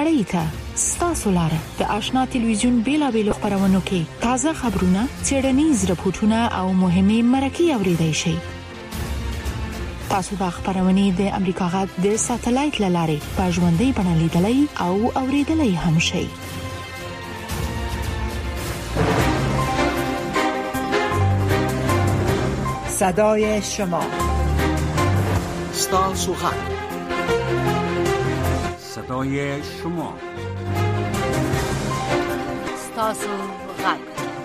نړۍ ته ستاسو لاره د آشنا ټلویزیون بیلابېلو خبرونو کې تازه خبرونه، څېړنیز راپورټونه او مهمه مرکې اوريدای شئ. تاسو د خبرونې د امریکا غږ د ساتلایت لارې په ژوندۍ بڼه لیدلای او اوریدلای هم شئ. صدای شما، ستاسو غږ، صدای شما، ستاسو غږ.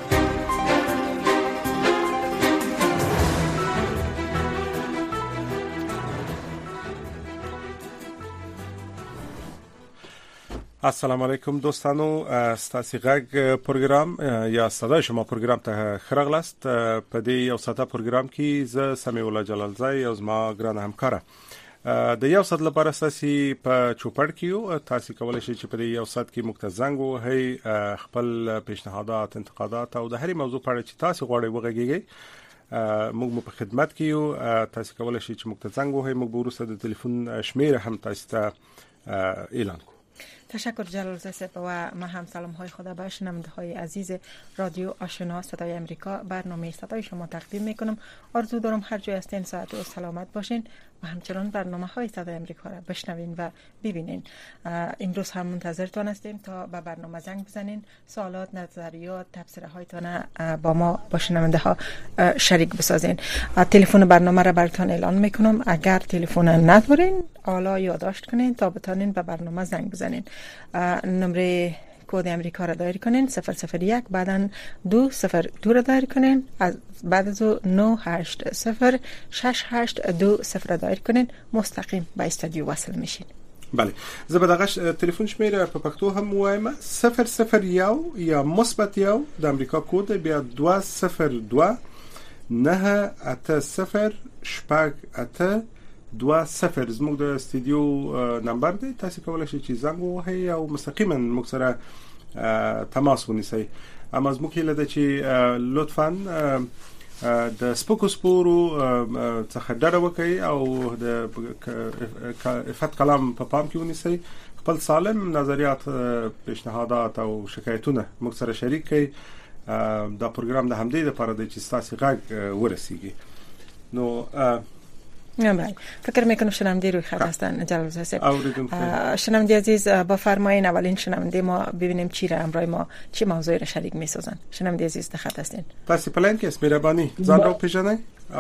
السلام علیکم دوستانو، ستاسو غږ پروګرام یا صدای شما پروګرام ته خرغلست. په دې یو ساعته پروګرام کې ز سمیع الله جلالزای او زما ګران همکاره د یو ساعت لپاره تاسو په چوپړ کې تاسو کولای شئ چې په دې یو ساعت کې مختزنګ وهي خپل پیشنهادات، انتقادات او د هرې موضوع په اړه چې تاسو غواړئ وغږیږئ. موږ په خدمت کې یو. تاسو کولای شئ چې مختزنګ وهي. موږ ورسره د تلیفون شمیره هم تاسو ته اعلان کوو. تشکر جلالزاده صاحب و ما هم سلام های خدا به شنونده های عزیز رادیو آشنا صدای امریکا برنامه صدای شما تقدیم میکنم. آرزو دارم هر جای هستین ساعت و سلامت باشین و همچنان برنامه های صدای امریکا را بشنوین و ببینین. امروز هم منتظرتان هستیم تا به برنامه زنگ بزنین، سوالات، نظریات، تبصره هایتان با ما با شنونده ها شریک بسازین. تلفن برنامه را براتون اعلان میکنم. اگر تلفن ندارین حالا یادداشت کنین تا بتونین به برنامه زنگ بزنین. نمره کد امریکا را دایر کنین 001 بعداً 202 را دایر کنین، از بعد از 980 682 را دایر کنین، مستقیم به استودیو وصل میشین. بله، زه به دغه تلیفون شمیره په پښتو هم وایم 001 یا مثبت 1 د امریکا کود بیا 202 980 8 20 زموږ د استودیو نمبر دی. تاسو کولای شئ چې زنګ ووهئ او مستقیما موږ سره تماس ونیسئ. اما زموږ هیله ده چې لطفاً د سپکو سپورو څخه ډډه وکړئ او د افت کلام په پام کې ونیسئ. خپل سالم نظریات، پیشنهادات او شکایتونه موږ سره شریک کړئ. دا پروګرام د همدې لپاره دی چې تاسو غږ ورسیږي. نو بله، فکر میکنم شنونده روی خط هستن جلالزاده صاحب. شنونده عزیز بفرمایین اولین شنونده ما ببینیم چی را امروز ما چه موضوعی را شریک میسازن. شنونده عزیز در خط هستین. تاسو پلان کې اسمه ربانی ځان را پیژنئ.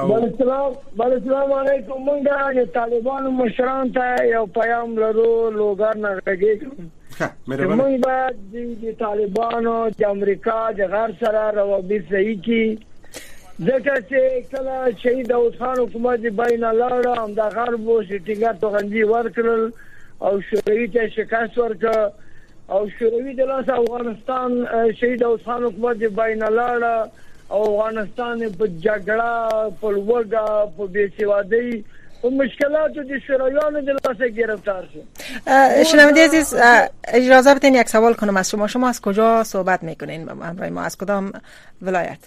بله سلام علیکم. موږ د طالبانو مشران ته یو پیغام لرو، لوګر نه راګیږو. موږ باید د طالبانو د امریکا د غر سره روابط صحیح کی. ځکه چې کله شهید داود خان حکومت بین الله هم د غرب او سټینګر توغندي ورکړل او شوروي ته شکست ورکړ او شوروي د لاس افغانستان شهید داود خان حکومت بین الله او افغانستان په جګړه، په لوګا، په بیسوادي و مشکلاتو د شورویانو د لاس گرفتار شد. شنونده عزیز اجازه بدین یک سوال کنم از شما از کجا صحبت میکنین؟ همراه ما از کدام ولایت؟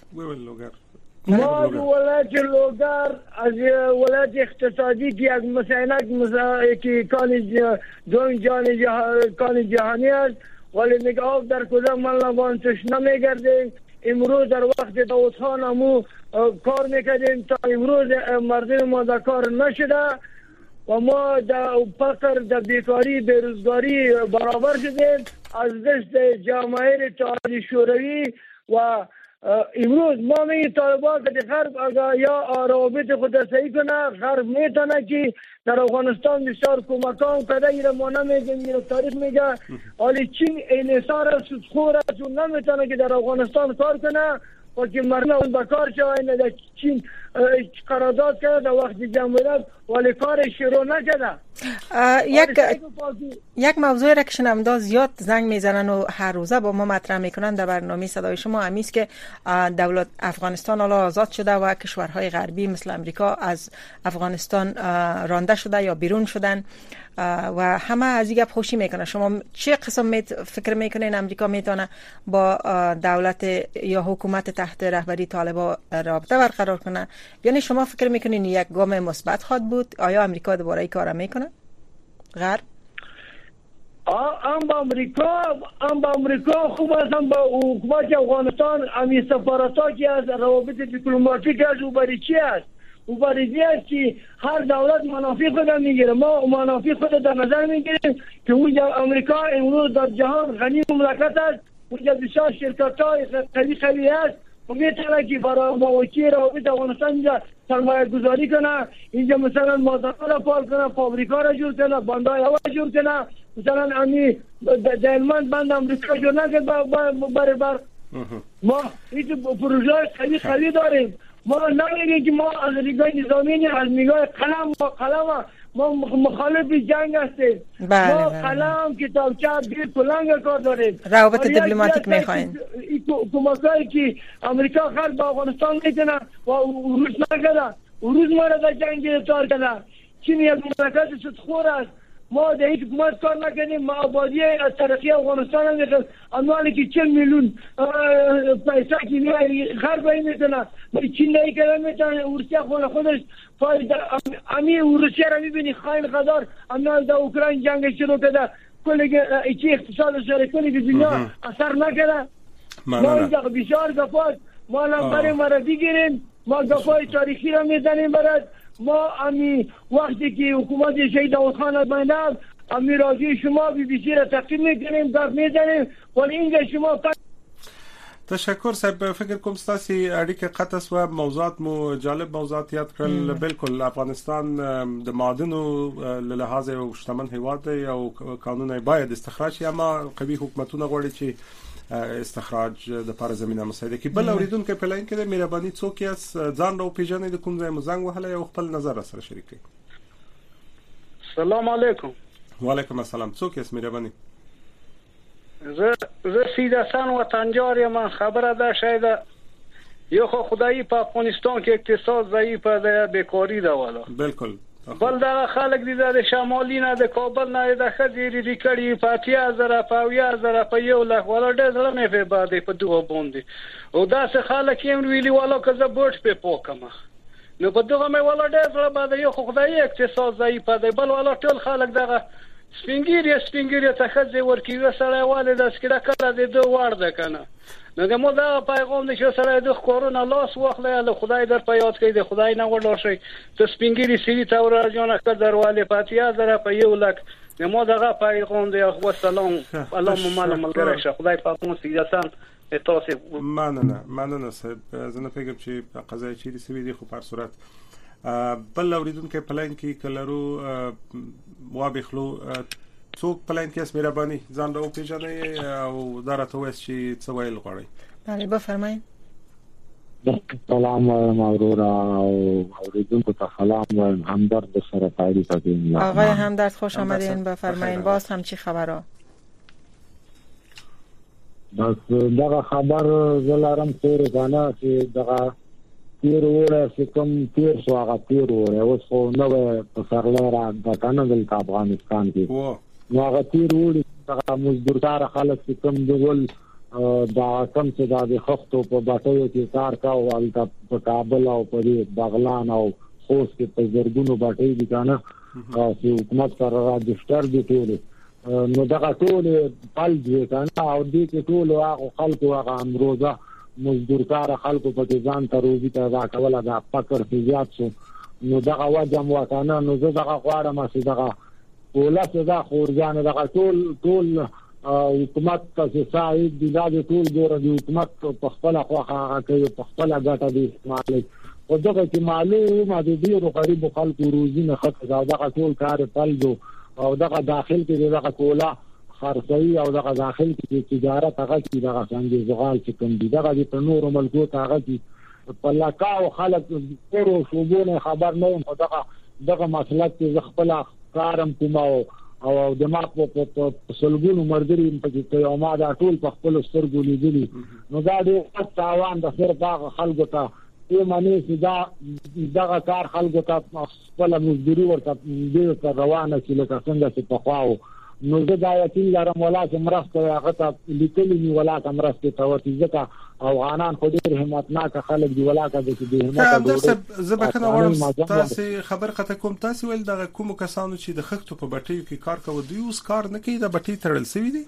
ما ولایت لوګر از ولایت اقتصادی که یک مسینک که دوم کان جهانی است، ولی میگه آب در کدام ملوان توش نمیگرده. امروز در وقت داود خان همو کار میکردیم تا امروز مردم ما در کار نشده و ما در فقر، در بیکاری، بیروزگاری برابر شدیم از دست جامعه اتحادیه شوروی. و امروز ما می طالبان که غرب اگر یا روابط خود صحیح کنه، غرب میتونه که در افغانستان بسیار کمکان کرده. ایره ما نمیگیم، ایره تاریخ میگه، ولی چین انحصار سودخور است و نمیتونه که در افغانستان کار کنه و که مردم به کار شوند. در چین قرارداد کرده در وقت جمهوریت ولی کار شروع نکرده. یک موضوع را که شنونده زیاد زنگ میزنن و هر روزه با ما مطرح میکنن در برنامه صدای شما همیست که دولت افغانستان حالا آزاد شده و کشورهای غربی مثل امریکا از افغانستان رانده شده یا بیرون شدن و همه از این گپ خوشی میکنه. شما چه قسم فکر میکنین امریکا میتونه با دولت یا حکومت تحت رهبری طالبان رابطه برقرار کنه؟ یعنی شما فکر میکنین یک گام مثبت خواهد بود؟ آیا امریکا دوباره این کارا میکنه؟ غرب هم با امریکا خوب است، هم با حکومت افغانستان امی سفارت‌ها که از روابط دیپلماتیک از اوبریچی است. اوبریچی است که هر دولت منافع خود میگیره. ما منافع خود در نظر میگیریم که اونجا امریکا امروز در جهان غنی مملکت است، اونجا بسیار شرکت‌های قوی است و میتونه که برای مواقع روابط افغانستان اینجا سرمایه گذاری کنه، اینجا مثلا مازادها را فعال کنه، فابریکا را جور کنه، باندهای هوا جور کنه، مثلا امی دلمند بند امریکا جور نکرد بر ما این پروژه قوی داریم. ما نمیگیم که ما از نگاه نظامی از نگاه قلم ما مخالف جنگ هستیم. ما قلم کتابچه دیر پلنگ کار داریم. روابط دیپلماتیک میخواین. کمکایی که امریکا خرد با افغانستان میکنه و روز نکرده، روز ما را در جنگ گرفتار کنه. چین یک مملکت ستخور است. ما در این حکومت کار نکنیم. ما آبادی از ترقی افغانستان هم میکنیم. اموالی که 40 میلیون پیسه که خرد باید میکنه چین نهی کرده میتونه. روسیه خودش امی روسیه را میبینی خائن قدار امنال در اوکراین جنگ شروع کرده، کلی اقتصاد شرکانی به دنیا اثر نکرده. ما اینجا بسیار گفات ما لنبر ما را بگیریم، ما گفای تاریخی را میزنیم برد. ما امی وقتی که حکومت شهید داود خان از بین رفت امی راجی شما بی بی سی را تقسیم میکنیم، گفت میزنیم، ولی اینجا شما تشکر صاحب. فکر کوم ستاسي اړیکه قطع سو، موضوعات مو جالب موضوعات یاد کړل. بالکل افغانستان د معادنو له لحاظ او شتمن هیواد دی او قانون باید استخراج شي، اما قوي حکومتونه غواړي چې استخراج د لپاره زمينه مساعده کی. بل اوریدونکو په لاین کې د مهرباني څوک یاست، ځان راو پیژنې، د کوم ځای مزنګ وهله او خپل نظر سره شریک کړئ. سلام علیکم. وعلیکم السلام. څوک یاست مهرباني؟ زه سید حسن وطنجار یم. خبره ده شاید یو خو خدایی په افغانستان کې اقتصاد ضعیف ده، بیکاری ده والا. بالکل. بل دا خلک دي د شمالي نه د کابل نه د خځې ری کړي 50000 په 20000 په 1 لک ولا ډېر زړه مې په باندې په دوه باندې او دا څه خلک یې ویلي والا که زه بوټ په پوکم نو په دوه مې ولا ډېر زړه باندې یو خدای اقتصاد ضعیف ده. بل ولا ټول خلک دغه سپینګیری ته خځې ورکیږي سره والي د سکړه کړه د دوه ور ده کنه. نو د مو دا پیغام نشو سره د کورونا لاس واخلې له خدای در په یاد کې د خدای نه وړل شي ته سپینګیری سړي ته ورجونه کړ درواله 50000 په 1 لک. د مو دغه پیغام دی. او سلام الله ملګری شه. خدای پاک مو سیدسان تاسو مننه صاحب. زه نه فکر چې قضایا چې دې سوي دي خو په صورت بل اوریدونکو په لاین کې کلرو وابخلو څوک پلان کې اس مهرباني ځان راو پیژنې او درته وایي چې څه ویل غواړي. بله بفرمایئ. سلام مغرورا او اوریدونکو ته سلام وایم. همدرد سره تایید کردیم. آقای همدرد خوش آمدین. بفرمایید باز هم چی خبره؟ بس دغه خبر زلارم تیر کنه چې دغه تیر وره چې کوم تیر شو هغه تیر وره اوس خو نو په سرلاره د کنه د افغانستان کې نو هغه تیر وره دغه مزدورکار خلک چې کوم دغل دا کم چې د خښتو په باټیو کې کار کاوه او په کابل او په بغلان او خوست کې په زرګونو باټي دي کنه چې حکومت سره راجستر دي ټول. نو دغه ټول پال دي کنه او دې کې ټول هغه خلکو هغه امروزه مزدورکار خلکو په ځان ته روزي ته دا کوله دا فقر زیات شو. نو دغه وجه مو کنه نو زه دغه غواړم چې دغه ولته دا خورجان دغه ټول حکومت ته ساید دي دا ټول ګوره د حکومت په خپل خواخه کوي په خپل ګټه دي استعمالي او دغه چې معلومه د دې غریب خلکو روزي نه خطر دا دغه ټول کار پلجو او دغه داخل کې دغه کولا خرڅي او دغه داخل کې تجارت هغه کې دغه څنګه زغال چې کوم دي دغه په نور ملکو ته هغه کې په لاکاو خلک ورو شوبونه خبر نه هم دغه مسلک چې خپل کارم کوم او د ما په سلګونو مردري په یو ما دا ټول په خپل سترګو لیدلي. نو دا د تاوان د صرف هغه خلکو ته یې معنی چې دغه کار خلکو ته خپل مزدوري ورته د روانه چې لکه څنګه چې په خواو نو زه دا یقین لرم ولا چې مرسته هغه ته لیکلي نی ولا ته مرسته ته ورته ځکه افغانان خو ډېر همتناک خلک دی ولا ته د همت زبکنه وړم تاسو خبر خطه کوم تاسو ول د کوم کسانو چې د خښتو په بټیو کې کار کوي دوی اوس کار نه کوي د بټی تړل سوي دي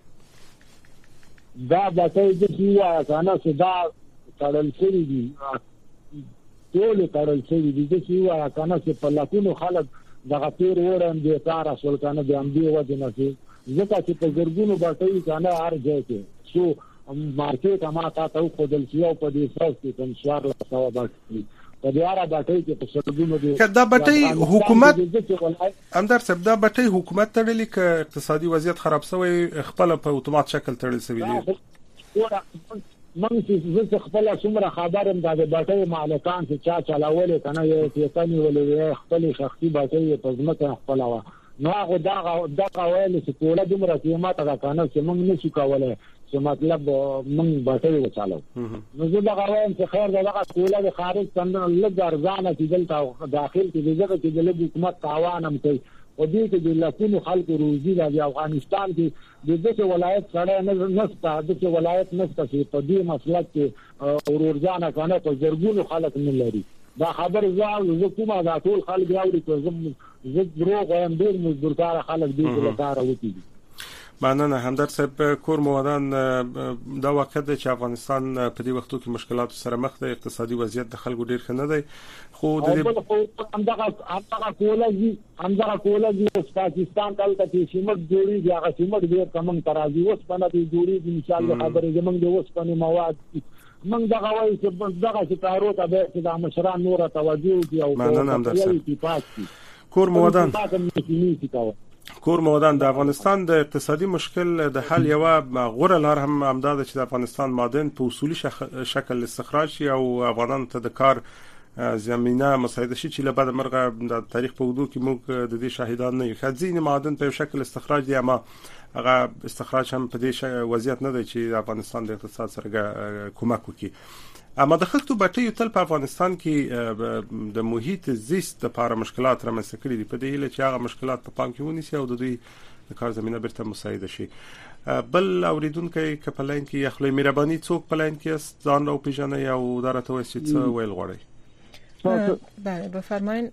دا بټی د کیه کنه چې دا تړل سوي دي ټول تړل سوي دي د کیه کنه چې په لکونو خلک دغه تیر وړم دي کار اصل کنه د ام دی وجه نه ځکه چې په ګرګونو بټی کنه هر ځای کې شو مارکیټ ما تاسو خو دل سیو په دې څه کې کوم شوار له سوا باندې په دې اړه باټي کې په سرګونو دي دا باټي حکومت اندر سب دا باټي حکومت تړلې ک اقتصادي وضعیت خراب شوی خپل په اتومات شکل تړل شوی دی من چې خپل څومره خبرم دا د باټي مالکان چې چا چلاول کنه یو تیتانی ولې خپل شخصي باټي په ځمکه خپل وا نو هغه دا ویل چې ټول دومره قیمت دا کنه چې موږ نشو کولای چې مطلب موږ باټي وچالو نو زه دا وایم چې خیر دا ټول د خارج څنګه لږ ارزانه چې دلته داخل کې دغه چې د حکومت تعاون هم کوي او دې کې د لکونو خلکو روزي د افغانستان کې د دې ولایت سره نه نسته د ولایت نسته چې په دې مسله کې ورورځانه کنه په زرګونو خلک نه لري دا خبر زه کومه دا ټول خلک راوړي چې زه دروغ وایم ډېر مزدورکار خلک دې له کار وتی مننه همدرد صاحب کور موادان دا واقع ده چې افغانستان په دې وختو کې مشکلات سره مخ ده اقتصادي وضعیت د خلکو ډیر ښه نه دی خو د همدغه کولګي پاکستان تلته چې سیمټ جوړیږي هغه سیمټ ډیر کم ترازی اوس په نتي جوړیږي ان شاء الله خبره زمونږ د اوس په مواد من دغه وایي چې دغه چې کارو ته به چې د مشران نور توجه کوي او کور موادان د افغانستان د اقتصادي مشکل د حل یو غوره لار هم امداد چې د افغانستان معدن په اصولي شکل استخراج شي او افغانان ته د کار زمينه مساعده شي چې له بعد مرغه د تاریخ په وګړو کې موږ د دې شاهدان نه یو خځینه معدن په شکل استخراج دي اما هغه استخراج هم په دې وضعیت نه دی چې د افغانستان د اقتصاد سره کومک وکړي اما د خښتو بټیو تل په افغانستان کې د محیط زیست لپاره مشکلات رامنځته کړي دي په دې هیله چې هغه مشکلات په پام کې ونیسي او د دوی د کار زمينه بیرته مساعده شي بل اوریدونکو کپلین کې اخلي مهرباني څوک پلاین کې ځان او پیژنې او درته وایي چې ویل غواړي بله بفرمایید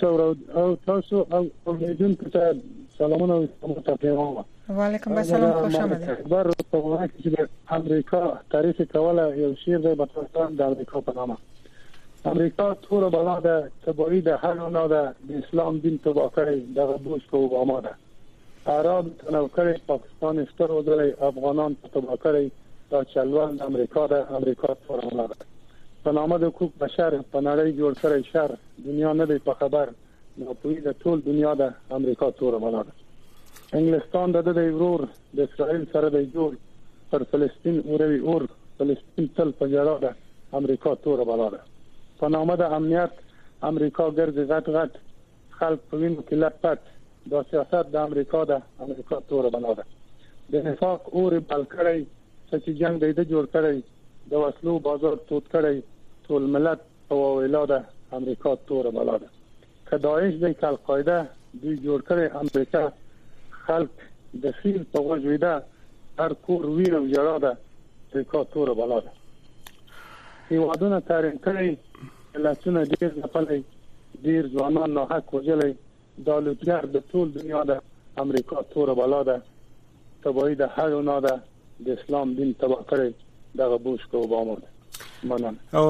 تاسو اوریدونکو ته سلامونه او تحیاتونه و علیکم السلام خوش آمدید بر طبعا که امریکا تعریف کوله یو شیر د بطرستان د امریکا په نامه امریکا تور بالا د تبعید هر نوع د اسلام دین تبع کړی د بوش په اوباما ده عرب تنو کړی پاکستان ستر ودرې افغانان تبع کړی دا چلوان د امریکا د امریکا تور بالا ده په نامه د حقوق بشر په نړۍ جوړ کړی شر دنیا نه دی په خبر نو په دې ټول دنیا د امریکا تور بالا ده انګلستان د ورور د اسرائیل سره د جوړ پر فلسطین اوروي اور فلسطین تل په جړه ده امریکا تور بالا ده په نامه د امنیت امریکا ګرځي غټ خلک په وینو کې لپټ د سیاست د امریکا تور بالا ده د نفاق اور بل کړی چې جنگ د جوړ کړی د وسلو بازار توت کړی ټول ملت په ویلا ده امریکا تور بالا ده کداعش د القاعده دوی جوړ کړی امریکا خلق د سیل په وجوده هر کور ویرو جړه ده امریکا تور بالا ده هیوادونه تاریخ کړی لاسونه ډیر خپلې ډیر ځوانان نه حق وجلې د لوټګر د ټول دنیا ده امریکا تور بالا ده تبعید هر نه ده د اسلام دین تبع کړی دغه بوش کو اوباما مننه او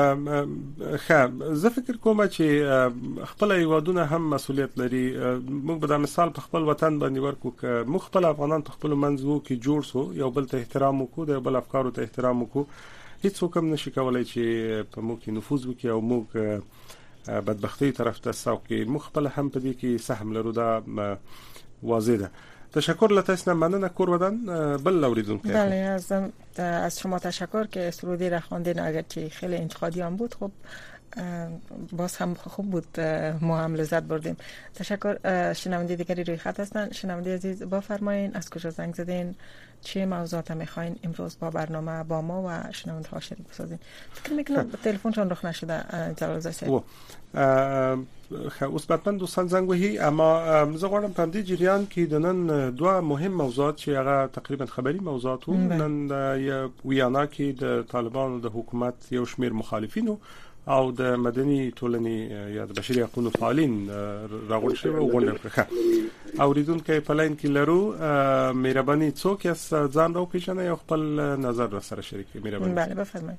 زه فکر کوم چې خپل هیوادونه هم مسؤلیت لري موږ به د مثال په خپل وطن باندې ورکو ک موږ خپل افغانان په خپل منځو کې جوړ سو یو بل ته احترام وکړو د بل افکارو ته احترام وکړو هیڅ وکم نشي کولای چې په موږ کې نفوذ وکړي او موږ بدبختی طرف ته ساوکي موږ خپل هم په دې کې سهم لرو دا واضح ده تشکر لته اسنه مننه کور ودان بل اوریدونکو بله از از شما تشکر که سرودی را خواندین، اگرچه خیلی انتقادی هم بود، خب باز هم خوب بود، ما هم لذت بردیم. تشکر. شنونده دیگری روی خط هستن. شنونده عزیز بفرمایین، از کجا زنگ زدین، چه موضوعات میخواین امروز با برنامه با ما و شنونده ها شریک بسازین؟ فکر میکنم تلفنتون رخ نشده جلال زاده. اوس بعد من دوستان زنگ وهی، اما زه غواړم په دې جریان کې د نن دوه مهم موضوعات چې هغه تقریبا خبري موضوعات وو. نن د ویانا کې د طالبانو د حکومت یو شمیر مخالفینو او د مدني ټولنې یا د بشري حقوقو فعالین راغونډ شوي او غونډه کړه. اوریدونکو په لاین کې لرو، مهرباني څوک یاست، ځان راو پیژنئ او خپل نظر را سره شریک کړئ. مهرباني. بله بفرمایئ.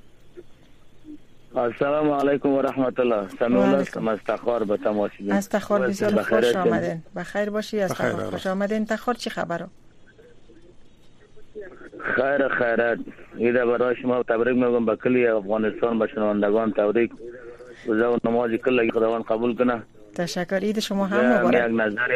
السلام علیکم و رحمت الله. سلام استخار به تماشاگران. استخار بسیار خوش آمدین. بخیر باشی. استخار خوش آمدین. تخار چی خبره؟ خیر خیرات. ایده برای شما تبریک میگم به کلی افغانستان، به شنوندگان تبریک. روزه و نماز کلی خداوند قبول کنه. تشکر. عید شما هم مبارک.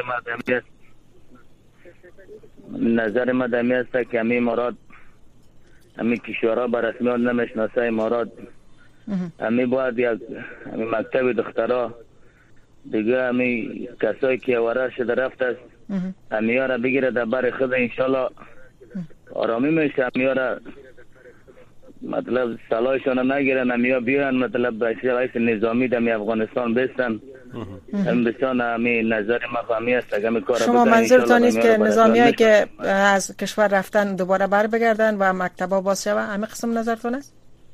نظر ما دمی است که امی مراد امی کشورها به رسمیت نمیشناسه. امارات امی باید یک مکتب دخترها دیگه امی کسایی که ورش شده رفت است امی ها را بگیره در بر خود، انشالله آرامی میشه. امی ها را مطلب صلاحشان نگیرن، امی ها بیان مطلب به رئیس نظامی در افغانستان بستن. بسیار امی نظر ما فهمی است که امی کار شما منظورتان است که نظامیایی که از کشور رفتن دوباره بر بگردن و مکتبا باز شوه، همین قسم نظرتون است؟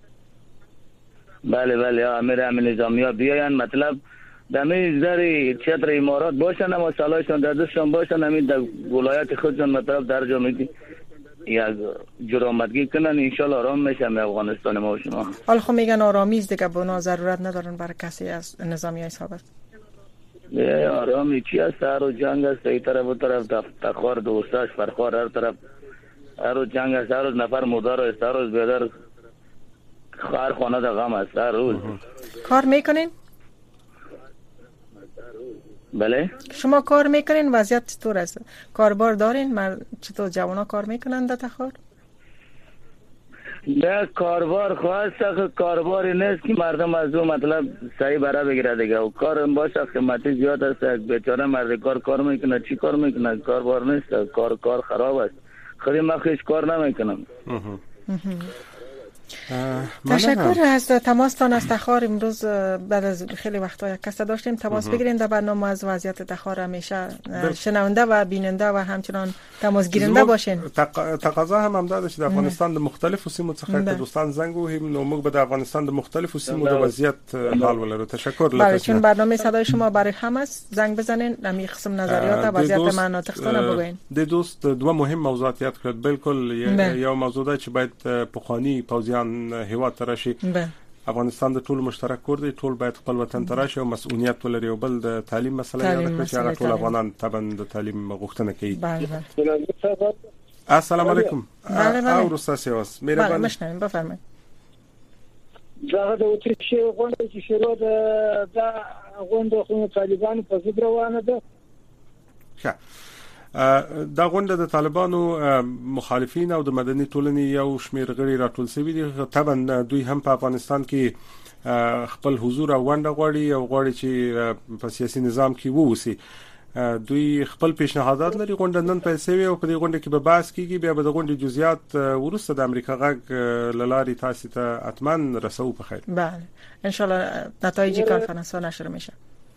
بله بله، امیر نظامی ها بیاین، مطلب دمی زری چتر امارات باشن اما صلاحشان در دستشان باشن، همین در ولایت خودشان مطلب در جا میگی یک جرامتگی کنن، انشالله آرام میشه افغانستان ما و شما. حال خب میگن آرامی است دیگه، بنا ضرورت ندارن برای کسی از نظامی های ثابت. آرامی چی است؟ هر رو جنگ است، ای طرف و طرف تخوار دوستاش فرخوار، هر طرف هر رو جنگ است، هر روز نفر مردار است، هر روز بیادر خواهر خانه در غم است، هر روز. کار میکنین؟ بله. شما کار میکنین؟ وضعیت چطور است؟ کاربار دارین؟ چطور جوانا کار میکنن در تخار؟ نه کاربار خواسته، کارباری نیست که مردم از او مطلب صحیح برای بگیره دیگه. و کار باشه قیمتی زیاد است، بیچاره مرد کار میکنه، چی کار میکنه؟ کاربار نیست، کار خراب است. خیلی من خیش کار نمیکنم. تشکر از تماستان از تخار. امروز بعد از خیلی وقتا یک کس داشتیم تماس بگیریم در برنامه. از وضعیت تخار همیشه شنونده و بیننده و همچنان تماس گیرنده باشین. تقاضا هم داده چې د افغانستان د مختلفو سیمو څخه که دوستان زنګ وهیم نو موږ به د افغانستان د مختلفو سیمو د وضعیت حال ولرو. تشکر بله، چون برنامه صدای شما برای همه است، زنگ بزنین، همین قسم نظریات و وضعیت مناطقتون بگوین. د دوست دوه مهم موضوعات یاد کړل. بالکل یو موضوع ده چې باید پخوانی پوځیان هیواد ترشي. افغانستان د ټول مشترک کور دی، ټول باید خپل وطن ترشي او مسؤلیت ولري. او بل د تعلیم مسله یاد کړئ چې هغه ټول افغانان طبعا د تعلیم غوښتنه کوي. بله. السلام علیکم. او رستاسی واس مهرباني. بله مشنویم، بفرمایید. زه د اوتریشي غونډه چې شروع ده غونډه خو طالبان په ضد روانه ده. دا غونډه د طالبانو مخالفین او د مدني ټولنې یو شمیر غړي راټول شوي دي. طبعا دوی هم په افغانستان کې خپل حضور او غونډه غواړي او غواړي چې په سیاسي نظام کې ووسی. دوی خپل پیشنهادات لري. غونډه نن پیل شوې او په دې غونډه کې به بحث کیږي. بیا به د غونډې جزئیات ورسته د امریکا غږ لاري تاسو ته اتمن رسو په خیر. بله ان شاء الله نتایج کنفرانس نشر میشه.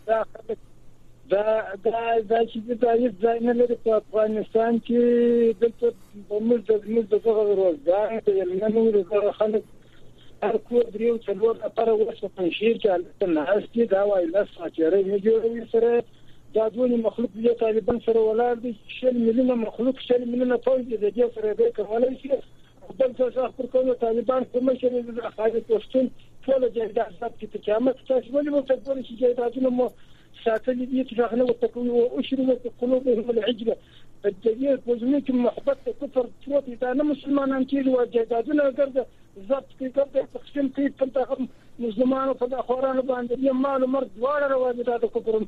دا چې د تاریخ ځای نه لري په افغانستان کې دلته موږ د روزګار د یمنو د خلک هر کور دریو څلور لپاره ورسره په شیر کې نه هستي دا وایي ساتيره نه جوړوي سره دا دوی مخلوق دي طالبان سره ولر دي 6 ملیونه مخلوق 6 ملیونه پوز دي د سره به کولای شي بل څه پر کومه طالبان کومه شری د خالد پښتون ټول جګړه ځات کې قیامت تاسو ولې مو ته ګورئ چې جګړه مو ساتلي دي تفاخنا وتكوي واشربوا قلوبهم العجله الدليل وزنيك محبت كفر تروت انا مسلمان انتي وجدادنا قرد ضبط کې تقسیم کې په مسلمانانو په اخوانانو باندې یمانو مرد دواړه روایت د کوپر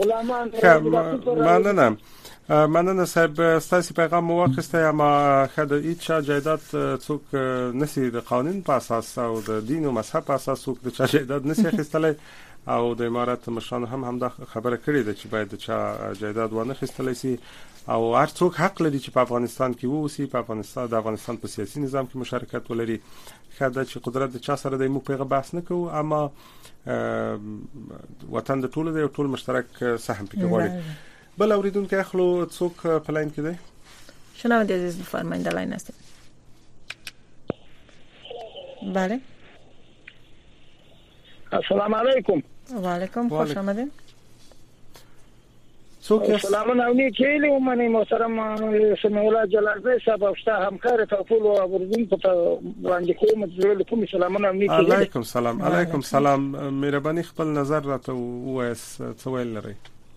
غلامان مننه صاحب ستاسو پیغام مو واخیسته اما خد هیڅ جایداد څوک نسی د قانون په اساس او د دین او مذهب په اساس څوک د جایداد نسی اخیستلای او د امارات مشران هم دا خبره کړې ده چې باید د جایداد ونه اخیستلای شي او هر څوک حق لري چې په افغانستان کې ووسی په افغانستان په سیاسي نظام کې مشارکت ولري خدای چې قدرت د چا سره د مو پیغه بحث نه کوو اما وطن د ټولو دی او ټول مشترک سهم پکې غواړي بل اوریدونکو اخلو څوک په لاین کې دی شنونده عزیز بفرمایید در لاین هستید بله السلام علیکم و علیکم خوش آمدید سلام علیکم و من محترم سمیع الله جلال صاحب او شته همکار ټول اوریدونکو ته وړاندې کوم چې کوم سلام علیکم سلام مهرباني خپل نظر راته وایس څه ویل لري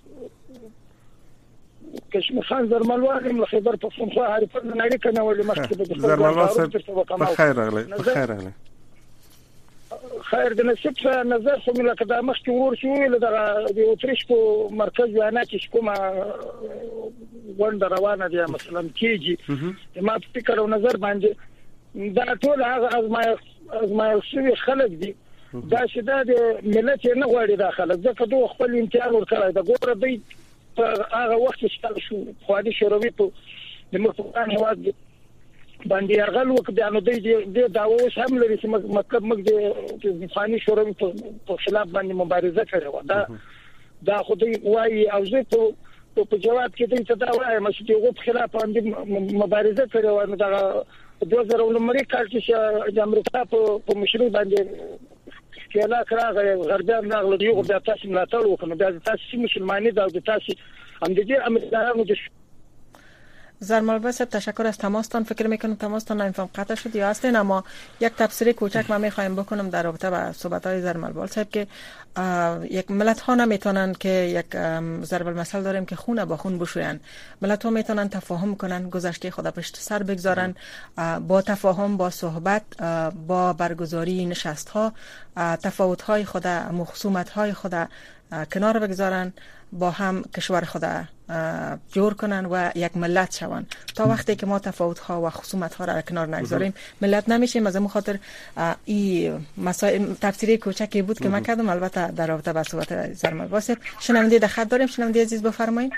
کشمیر خان زرملوان له خبر پښتونخوا حریف نه لري کنه ولې مخکې د زرملوان صاحب خیر راغلی خیر د نصیب نظر خو مله کدا مخکې ورشو ویل د اوتریش په مرکز وینا کې کومه غونډه روانه دي مثلا کېږي ما فکر او نظر باندې دا ټول هغه ازمایښتي خلک دي دا چې د ملت نه غواړي داخله ځکه دوه خپل امتحان ورکړای دا ګوره دی هغه وخت چې شو خوادي شوروي په د مفقان هواد باندې يرغل وکړ نو د داوو هم لري چې مطلب موږ د فاني شوروي په خلاف باندې مبارزه کړې و دا خو دوی وايي او زه په جواب کې دوی ته دا وایم چې دغه په خلاف باندې مبارزه کړې و نو دا 2000 لمړی کال چې د امریکا په مشروع باندې کله کراغه غربیان ناغله یو د تاسو ملاتړ وکړو د تاسو مسلمانۍ د تاسو هم د دې امریکایانو د زرمال صاحب تشکر از تماستان. فکر میکنم تماستان نمیفهم قطع شد یا هستین، اما یک تفسیر کوچک من میخوایم بکنم در رابطه با صحبت های زرمال صاحب که یک ملت ها نمیتونن که یک ضرب المثل داریم که خون با خون بشوین. ملت ها میتونن تفاهم کنن، گذشته خود پشت سر بگذارن، با تفاهم، با صحبت، با برگزاری نشست ها تفاوت های خود، خصومت های خود کنار بگذارن، با هم کشور خود جور کنن و یک ملت شون. تا وقتی که ما تفاوت ها و خصومت ها را کنار نگذاریم ملت نمیشیم. از این خاطر این مسائل تفسیری کوچکی بود که من کردم، البته در رابطه با صحبت زرمال واسه. شنونده در خط داریم، شنونده عزیز بفرمایید.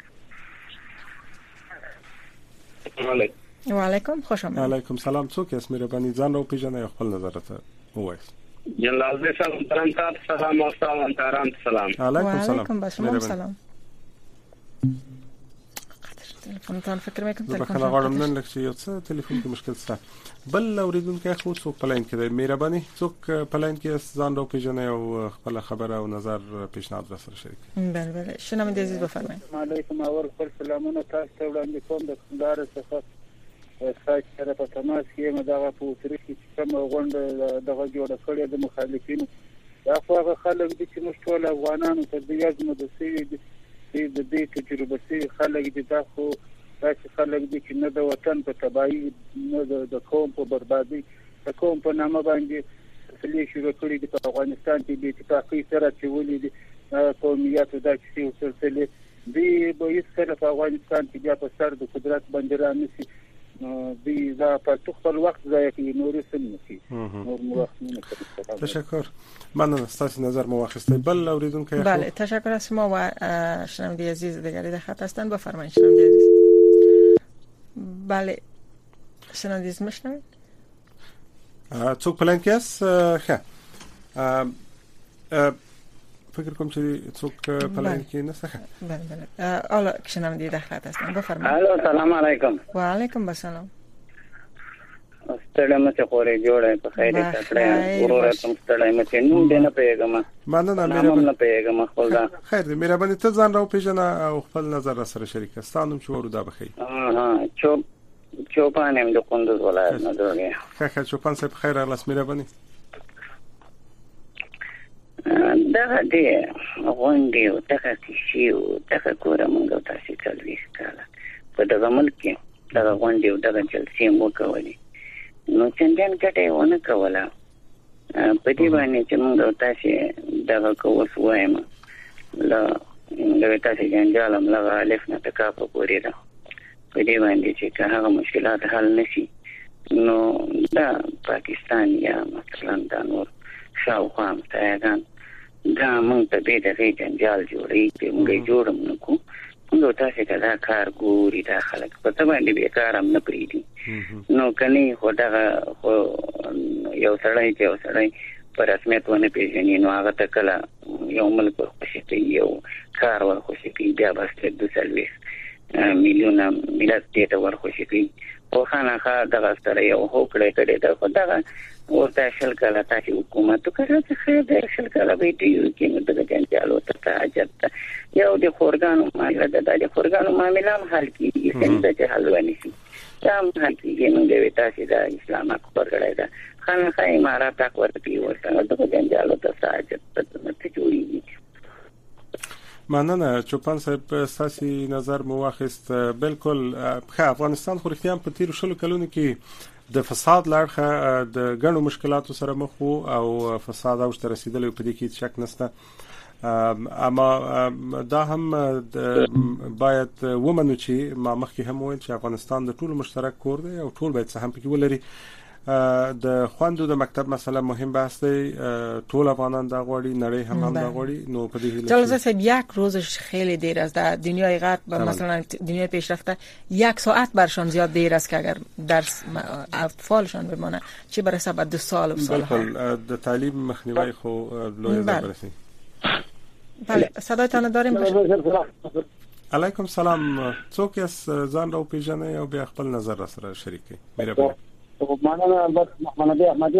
و علیکم، خوش آمدید. علیکم سلام. څوک اسم ربانی ځان او پیژنې خپل نظر ته وایي. جلال دې سلام او سلام. علیکم سلام. تلفن فکر میکنم تلفن غواړم نن لکه یو څه تلیفون کې مشکل شته. بل اوریدونکو خو څوک پلاین کې دی، مهرباني څوک پلاین کې ځان او پیژنې او خپل خبره او نظر پیشنهاد را سره شریک. بله شنونده عزیز بفرمایید. علیکم اول خپل سلامونه تاسو ته وړاندې کوم د کندهار څخه ساک سره په تماس کې مداغه په اوتري کې کوم غونډه دغه جوړه کړې د مخالفینو دا هغه خلک دي چې موږ ټول افغانانو ته د یزمو د سوي د دې تجربه سي خلک دي دا خو تاسو خلک دي چې نه د وطن په تباہي نه د قوم په بربادي د قوم په نامه باندې فلې شروع کړې دي په افغانستان کې د اتفاقي سره چې ولې دي قومیت د چې سلسله دی به یې سره په افغانستان کې بیا په سر د قدرت باندې رانیسي دی دا په خپل وخت ځای کې نور څه نه کی نور وخت نه. تشکر. من ستاسو نظر مو واخیسته. بل اوریدونکو بله تشکر از شما و شنونده عزیز دیگری در خط هستن. بفرمایید شنونده عزیز. بله شنونده عزیز میشنوید؟ څوک پلان کې است؟ ښه فکر کوم چې څوک پلان کې نه څه. بله حالا شنونده در خط هستن. بفرمایید. الو سلام علیکم. و علیکم السلام. ستړی مته خورې جوړه په خیر سره ورور ته ستړی مته نو دې نه پیګم. مننه نه پیګم خپل. خیر دې مهرباني ته ځان راو پیژنه او خپل نظر سره شریک ستانم چې ورو دا بخي. چوپان هم د کندوز ولایت نه دوی. ښه چوپان صاحب خیر الله مهرباني. دا دې غونډې او دغه کیسې او دغه کورمنګ تاسو کولې ښکاله په دغه ملک کې دغه غونډې او دغه جلسې مو کولې نو څنګه کټه ونه کوله په دې باندې چې موږ تاسو دغه کوو وایم لا موږ تاسو جنجال موږ الف نه تکاپو پورې ده په دې باندې چې هغه مشکلات حل نشي نو دا پاکستان یا مثلا دا نور شاوخوا متحدان دا موږ ته دې جنجال جوړي چې موږ جوړم نو کو نو تاسو ته دا کار ګوري دا خلک په ته باندې به کار هم نه پریدي نو کني خو دا یو سړی پر رسمیت ونه پیژني نو هغه ته کله یو ملک خوشي کوي یو کار ور خوشي کوي بیا بس د سرویس میلیونه ملت ته ور خوشي کوي او خانخا دغه سره یو هوکړه کړي دا خدای ورته شل کله تاسو حکومت کوي چې خیر د شل کله به دی کې نو د جنجالو ته حاجت یو د خورګانو معاملې د خورګانو معاملې حل کیږي څنګه چې حل ونی شي دا حل کیږي نو د تاسو د اسلام اکبر کړه دا خانخا امارات اکبر دی ورته د جنجالو ته حاجت ته جوړیږي. مننه چوپان صاحب ساسي نظر مو واخیست. بالکل افغانستان خو رښتیا په تیر شلو کلونو کې د فساد لړخه د غنو مشکلاتو سره مخ او فساد او تر رسیدلو په دې کې شک نشته اما دا هم باید ومنو چې ما مخکې هم ویل چې افغانستان د ټولو مشترک کور دی او ټول باید سهم پکې ولري. د خواندو د مکتب مسله مهم بحث دی ټول افغانان دا غواړي نړۍ هم دا غواړي نو په دې جلسه سب یک روزش خیلی دیر است در دنیای غرب مثلا دنیای پیشرفته یک ساعت برشان زیاد دیر است که اگر درس اطفالشان بمانه چه برسه بعد 2 سال و سالها. بالکل د تعلیم مخنیوی خو لوی برسي. بله صدایتان داریم. علیکم سلام. څوک یې ځان راو پیژنې او بیا خپل نظر سره شریکي مهرباني. معنا البته محمد احمدی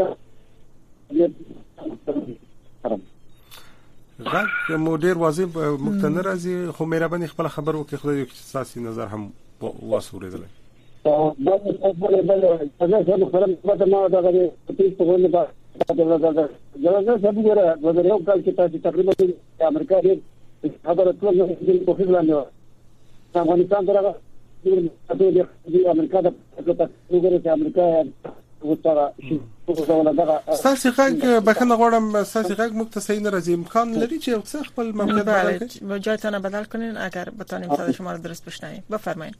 غږ مو ډیر واضح مقتنع راځي خو مهرباني خپل خبر وکړئ خدای دې ساسي نظر هم واسوریدل. دا څه خبره ده ما دا غوښتل چې په ونه دا دا څه وګوره د یو کال کې تاسو تقریبا د امریکا دې خبره ټول په خپل نه افغانستان درغه د امریکا د وګوره چې امریکا ساسي غږ بخنه غواړم ساسي غږ مختصری نه راځي امکان لري چې څه خپل موقعیت بدل کړئ جایتون بدل کنین اگر بتونیم صدا شما رو درست بشنویم بفرمایید.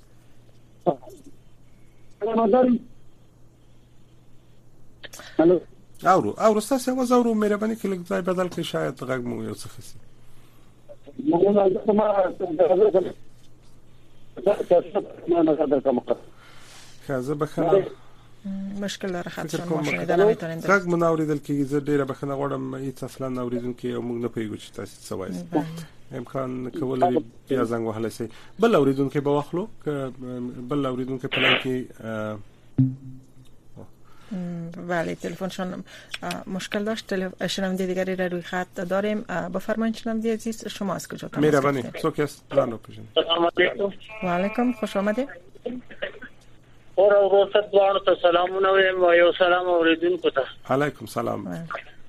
الو او ساسي आवाज اورو مهرباني کې لږ ځای بدل کړئ شاید غږ مو یو څه خسي. خازه بخنه مشکل داره خاطر ما شنیدن نمیتونین درست غږ منوریدل کې زه ډیره بخنه غواړم هیڅ اصلا نوریدونکو او موږ نه پیګو چې تاسو څه وایي امکان کولای بیا زنګ وهلای شي بل اوریدونکو به واخلو بل اوریدونکو په لای کې بله تلفنشون مشکل داشت شنونده دیگری را روی خط داریم بفرمایید شنونده عزیز شما از کجا تماس مهربانی څوک است پلانو پیژنید. سلام علیکم. و علیکم خوش آمدید. اور ورته دوه ته سلامونه وایم یو سلام اوریدونکو ته. علیکم سلام.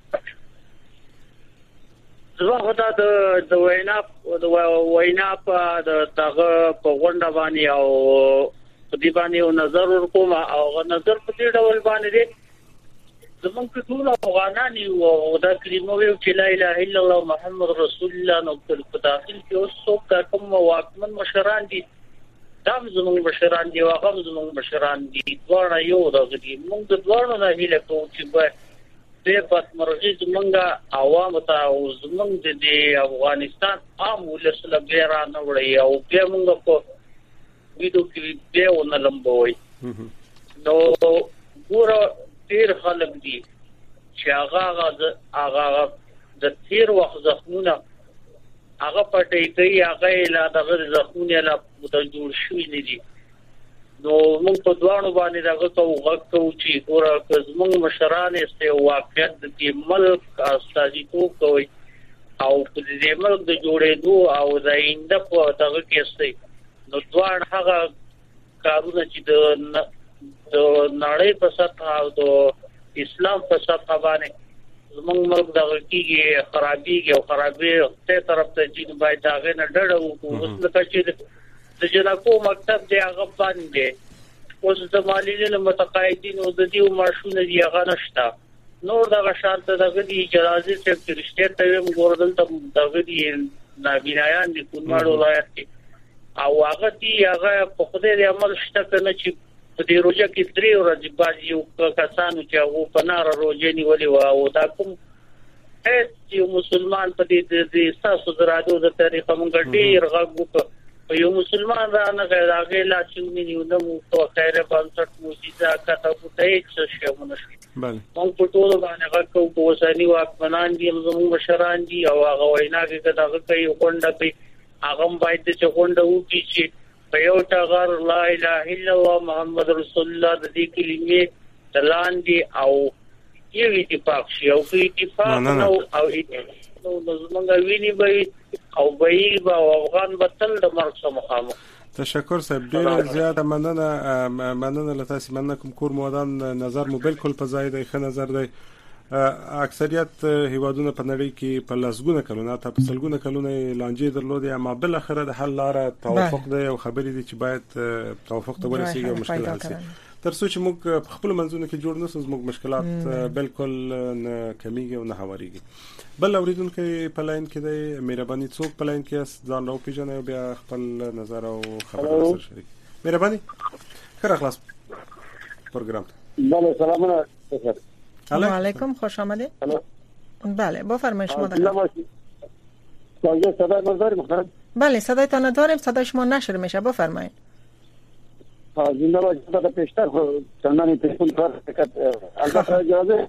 زما خدای د وینا په دغه په غونډه باندې او په دې باندې یو نظر ورکوم او نظر په دې ډول باندې دی زمونږ ټول افغانان یو د کلمو یو چې لا اله الا الله محمد رسول الله نو په داخل کې اوس څوک کوم واکمن مشران دي دا زمونږ مشران دي او هغه زمونږ مشران دي ډوړه یو دغه موږ د ډوړو نه هیله کوو چې به د پاتمرغي زمونږ عوام ته او زمونږ د افغانستان عام ولسله بیره نه وړي او بیا موږ په ویډیو کې به ونه لمبوي نو ګوره ډیر خلک دي چې هغه د تیر وخت زخمونه هغه پټي کوي هغه لا دغه زخمونه لا د جوړ شوی نه دي نو موږ په دوانو باندې دغه کوو چې ګوره زموږ مشران است واقعیت د ملک استازیتوب کوي او په دې ملک د جوړېدو او د آینده په دغه کې است نو دوان هغه کارونه چې د نړۍ په سطح او د اسلام په سطح باندې زموږ ملک دغه کېږي خرابېږي او خرابې ته طرف ته چې باید هغه نه ډډه وکړو اوس لکه چې د جنکو مکتب دی هغه باندې اوس د مالیې متقاعدین او د دې معاشونه دی هغه نشته نور دغه شرط دغه دی اجازه چې رښتیا ته ګوردل ته دغه دی نابینایان دي کومړ ولایت کې او هغه دی هغه په خوده د عمل شته کنه چې په دې روزه کې 3 ورځې بعد یو کسانو چې هغه په نار روزه نیولې او دا کوم هیڅ مسلمان په دې تاسو درادو د تاریخ موږ ډیر غوښه یو مسلمان را نه غواړي لا چې ونیو نو په خیره باندې موجوده کته په هیڅ شی مونږ بله موږ په ټول باندې غوښو په وسانی واکمنان دي زموږ مشران دي او هغه وینا کې دغه کوي غونډه کوي هغه باید چې غونډه وکړي چې په یو ټغر لا اله الا الله محمد رسول الله د دې کلمې دلان دي او یو اتفاق شي او په اتفاق نو زمونږ ویني به او به افغان بتل د مرګ سره مخامخ تشکر صاحب ډیر زیاته مننه لتاسي مننه کوم کور مودان نظر مو بالکل په ځای دی ښه نظر دی اکثریت هیوادونه په نړۍ کې په لاسګونه کلونه ته په سلګونه کلونه لانجې درلودي اما بل اخره د حل لاره توافق دی او خبرې دي چې باید توافق ته ورسیږي او مشکل حل شي ترڅو چې موږ په خپل منځونو کې جوړ نسو موږ مشکلات بالکل نه کمیږي او نه هواريږي بل اوریدونکو په لاین کې دی مهرباني څوک په لاین کې ځان راو پیژنې او بیا خپل نظر او خبره سره شریک مهرباني خیر خلاص پروگرام بله سلام علیکم علیکم خوش آمدید بله بفرمایید شما داریم بله صدایتان داریم صدای شما نشر میشه بفرمایید زنده باشید تا پیشتر چندانی تلفن کار البته اجازه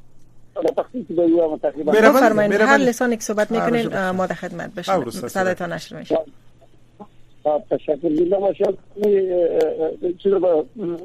بفرمایید هر لسانی که صحبت میکنین ما در خدمت باشیم صدایتان نشر میشه تشکر زنده باشید چیزا با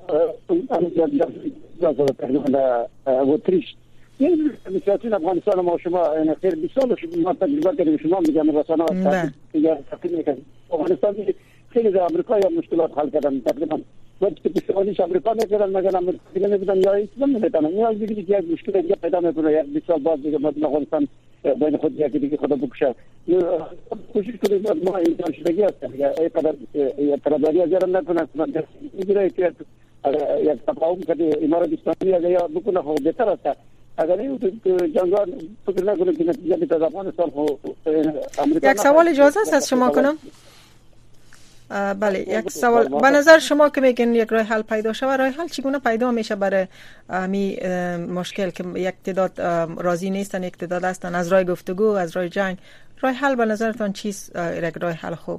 تقریبا وتریش مسئولین افغانستان ما شما خیر 20 سال ما تجربه کردیم شما میگم رسانه‌ها تقریبا افغانستان خیلی در آمریکا یا مشکلات حل کردن تقریبا وقتی که سوالیش آمریکا میکردن مگر آمریکا دیگه نمیدن یا اسلام نمیدن یا دیگه که یک مشکل دیگه پیدا میکنه یک 20 سال بعد دیگه مردم افغانستان بین خود یکی دیگه خدا بکشه کوشش کنید ما انسان شدگی هست ای قدر ترابری ازیار نکنه میگیره که یک تفاهم کنه امارات اسلامی اگر یا بکنه خود بهتر است اگر این جنگار فکر نکنه که نتیجه میده افغانستان آمریکا یک سوال اجازه است از شما کنم بله یک سوال به نظر شما که میگین یک راه حل پیدا شود راه حل چگونه پیدا میشه برای می مشکل که یک تعداد راضی نیستن یک تعداد هستن از راه گفتگو از راه جنگ راه حل به نظرتان چیست یک راه حل خوب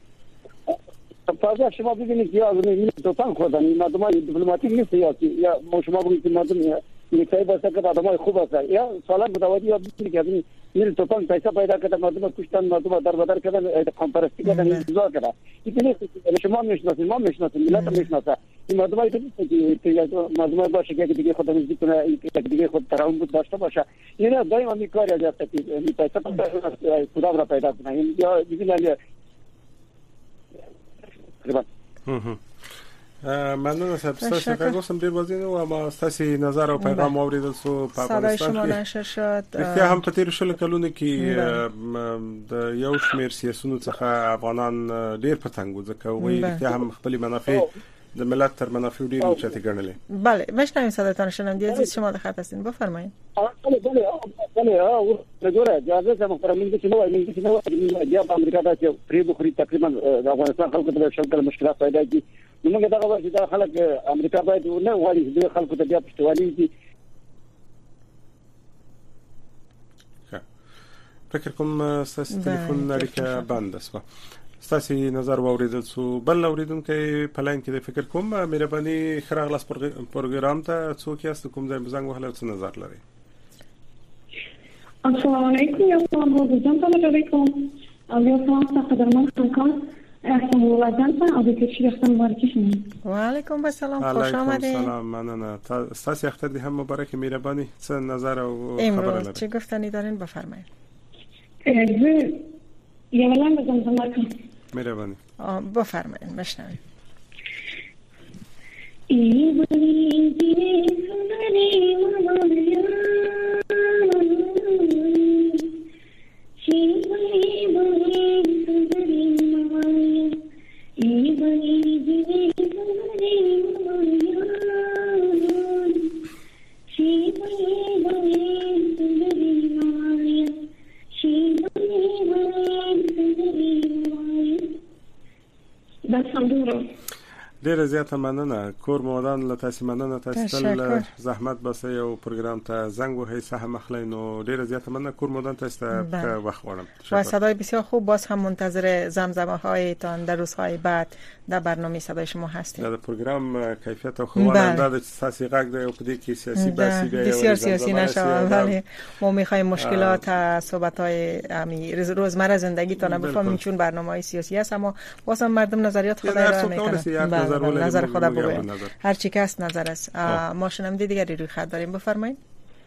تازه شما ببینید یا از دوتان خودن مردم دیپلماتیک نیست یا شما بگید که مردم نیکای باشه که آدمای خوب هستن یا سالان متوادی یا ببینید که میل توپان پیسه پیدا کردن مردم کشتن مردم در بدر کردن کانفرنسی کردن انتظار کردن این شما میشناسید ما میشناسیم ملت میشناسه این مردمای که مردم باشه که دیگه خود نزدیک کنه که دیگه خود تراوم بود داشته باشه اینا دائما می کاری از است که می پیسه خدا را پیدا کنه یا ببینید مننه صاحب ستاسو پیغام ډیر وزین او ما ستاسو نظر او پیغام اوریدل سو په افغانستان کې نشر شد اختیار هم په تیر شل کلونه کې د یو شمیر سیاسونو څخه افغانان ډیر پتنګ وځکه وي اختیار هم خپل منافع د ملت تر منافع ډیر اوچته ګڼلې بله مشنویم صداتون شنوندی عزیز شما در خط هستین بفرمایید بله نگوره اجازه سم فرامین که نو یا امریکا دا چې پری بخوري تقریبا د افغانستان خلکو ته شکل مشکلات پیدا دي موږ دا غواړو چې خلک امریکا باید نه وایي د خلکو ته بیا پښتوالي دي فکر کوم ستاسو ټلیفون اړیکه بند است ستاسو نظر واوریدل سو بل اوریدونکو په لاین کې د فکر کوم مهرباني خراغلاس پروګرام ته څوک یاست کوم ځای بزنګ وهله څه نظر لري السلام علیکم یا سلام علیکم یا سلام قدرمن خانم احسان ولادن از کشور اختر مبارک شما و علیکم السلام خوش آمدید سلام مننه ستاسو اختر دی هم مبارک مهربانی څه نظر او خبره لري چه گفتنی دارین بفرمایید یا ولن بزنم کنم مهربانی بفرمایید مشنویم ای بنی دی سنری مامایا ای بنی سنری مامایا ای بنی دی سنری مامایا ډیره زیاته مننه. کور مودان له تاسو مننه. تاسو تل زحمت باسي او پروګرام ته زنگ وهي سهم مخلین و ډیره زیاته مننه. کور مودان تاسو ته وخت غواړم. و صدای بسیار خوب. باز هم منتظر زمزمه هایتان در روزهای بعد در برنامه صدای شما هستیم. در پروگرام کیفیت او خواننده داد سیاسی غږ دی او په دې کې سیاسي بحث بیا بسیار سیاسی نشه، ولی ما می‌خوایم مشکلات صحبت‌های روزمره زندگیتان بفهمیم چون برنامه‌های سیاسی است، اما واسه مردم نظریات خود را میکنن. نظر خود بگوین هر چی که است نظر است. ما شنونده دیگری روی خط داریم، بفرمایید.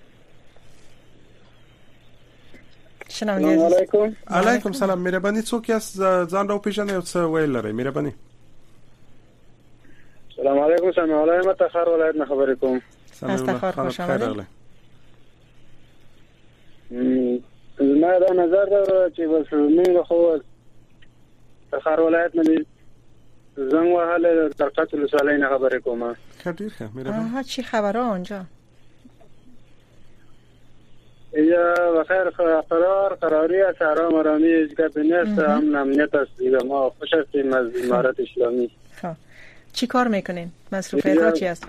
سلام علیکم. علیکم سلام. مهربانی څوک است؟ ځان را پیژنئ او څه ویل لرئ؟ مهربانی. سلام علیکم. سلام علیکم. تخار ولایت نه خبرې کوم. از تخار خوش آمدید. ما دا نظر داره چې بس موږ خو تخار ولایت نه زنگ وهله در قتل سالین خبرې کوم. خیر ښه. مهربانی. چی خبره آنجا؟ یا بخیر قراری است، آرام آرامی ایجاد نیست، امن امنیت است دیگه. ما خوش هستیم از امارت اسلامی. چی کار میکنین؟ مصروفیت ها چی است؟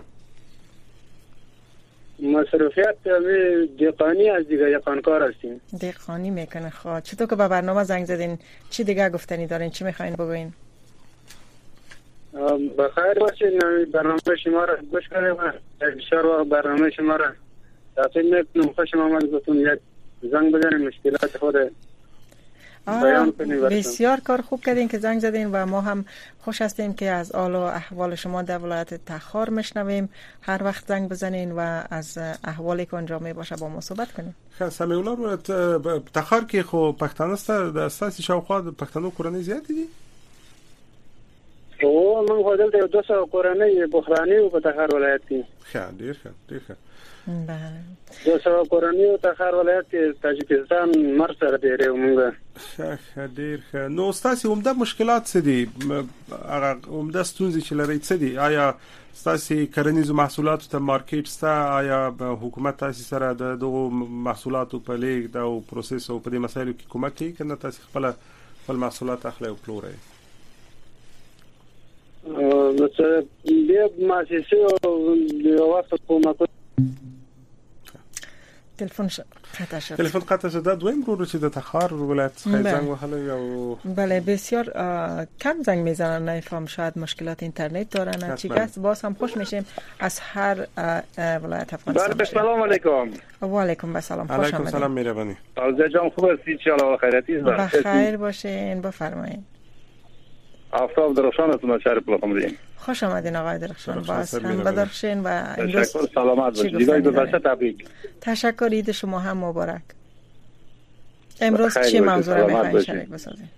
مصروفیت می دهقانی از دیگه، یقانکار هستیم. دهقانی میکنه. خب چطور که به برنامه زنگ زدین؟ چی دیگه گفتنی دارین؟ چی میخواین بگوین؟ بخیر باشین. برنامه شما را گوش کنیم. بسیار وقت برنامه شما را تعقیب میکنم. خوش آمد گفتم یک زنگ بزنیم مشکلات خود بیان کنیم. بسیار کار خوب کردین که زنگ زدین و ما هم خوش هستیم که از حال و احوال شما در ولایت تخار میشنویم. هر وقت زنگ بزنین و از احوالی که اونجا می باشه با ما صحبت کنین. خیر سمي الله. تخار کې خو پښتانه ست د اساسي شاوخوا د پښتنو کورنۍ زیاتې دي. او من خو دلته 200 کورنۍ بحراني او په تخار ولایت کې. ښه ډیر ښه. بله 200 کورنۍ او تخار ولایت کې تاجکستان مر سره دی موږ. ښه ډیر ښه. نو تاسو عمده مشکلات څه دي؟ هغه عمده ستونزې چې لري څه دي؟ آیا تاسو کرنیزو محصولاتو ته مارکیټ ستا؟ آیا حکومت تاسو سره د دغو محصولاتو په لیږد او پروسس او په دې مسایلو کې کومک کوي کنه تاسو خپل محصولات اخلي او پلورئ؟ مثلا بیا مؤسسه او د واسطه کومک. تلفن قطع شد. دویم رو چې د تخار ولایت څخه زنگ وهله او بله بسیار کم زنگ میزنن. نفهم شاید مشکلات اینترنت دارن چی است. باز هم خوش میشیم از هر ولایت افغانستان. سلام علیکم. و علیکم السلام. خوش آمدید. علیکم سلام. مهربانی. آزاد جان خوب هستید؟ ان شاء الله خیراتی بخیر باشین. بفرمایید. آفتاب درخشان است. ما شهر پلخمری. خوش آمدین آقای درخشان. باز هم بدرخشین و امروز سلامت باشید. دیگه گذشته تبریک. تشکر. عید شما هم مبارک. امروز چه موضوع را می‌خواید شریک بسازید؟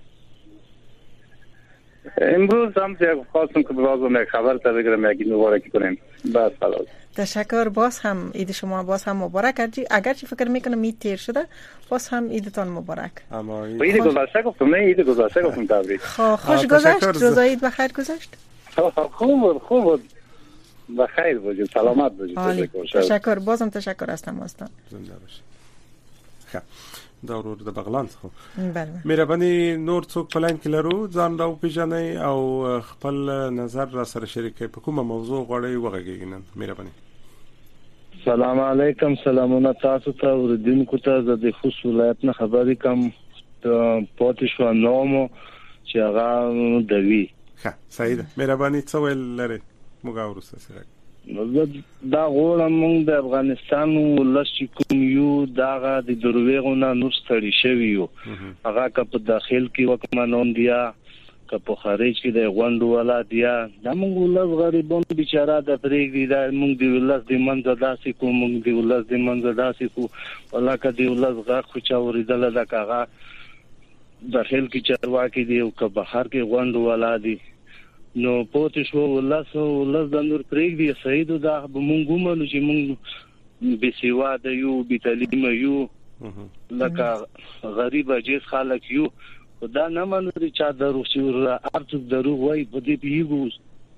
امروز هم خواستم که بازم یک خبر تا بگیرم یکی مبارکی کنیم. بس خلاص. تشکر. باز هم عید شما باز هم مبارک. اگرچه فکر میکنم عید تیر شده، باز هم عیدتان مبارک. اما عید گذشته گفتم. نه عید گذشته گفتم تبریک. خوش گذشت. روزای عید بخیر گذشت. خوب بخیر باشید. سلامت باشید. تشکر. بازم تشکر از تماستان. زنده باشید. خب داور د بغلان څخه. بله. مهرباني نور څوک پلاین کې لرو ځان راو پیژنئ او خپل نظر را سره شریک کړئ. په کومه موضوع غواړئ وغږیږئ نن؟ مهرباني. سلام علیکم. سلامونه تاسو ته اوریدونکو ته. زه د خوست ولایت نه خبرې کوم. پاتې شو نومو چې هغه دوی. ښه صحیح ده. مهرباني څه ویل لرئ؟ موږ اورسته سره دا غواړم موږ د افغانستان ولس چې کوم یو داغه د درویغونه نور ستړي شوی یو. هغه که په داخل کې وکمنون دیا که په خارج کې د غونډو ولا دیا. دا موږ ولس غریبون بیچاره د پرېږدي. دا موږ د ولس د منځ داسې کو موږ د ولس د منځ داسې کو ولکه د ولس غږ خو چا اوریدل دا کاغه داخل کې چارواکي دی او که بهر کې غونډو ولا دی. نو پوتې شو ولس د نور پرېږدي. سیدو دا مونږ ومنو چې مونږ بسیواده یو بتعلیم یو لکه غریب عجیز خلک یو. دا نه منو چې چا دروغ شي ارڅ دروغ وای په دې پیګو.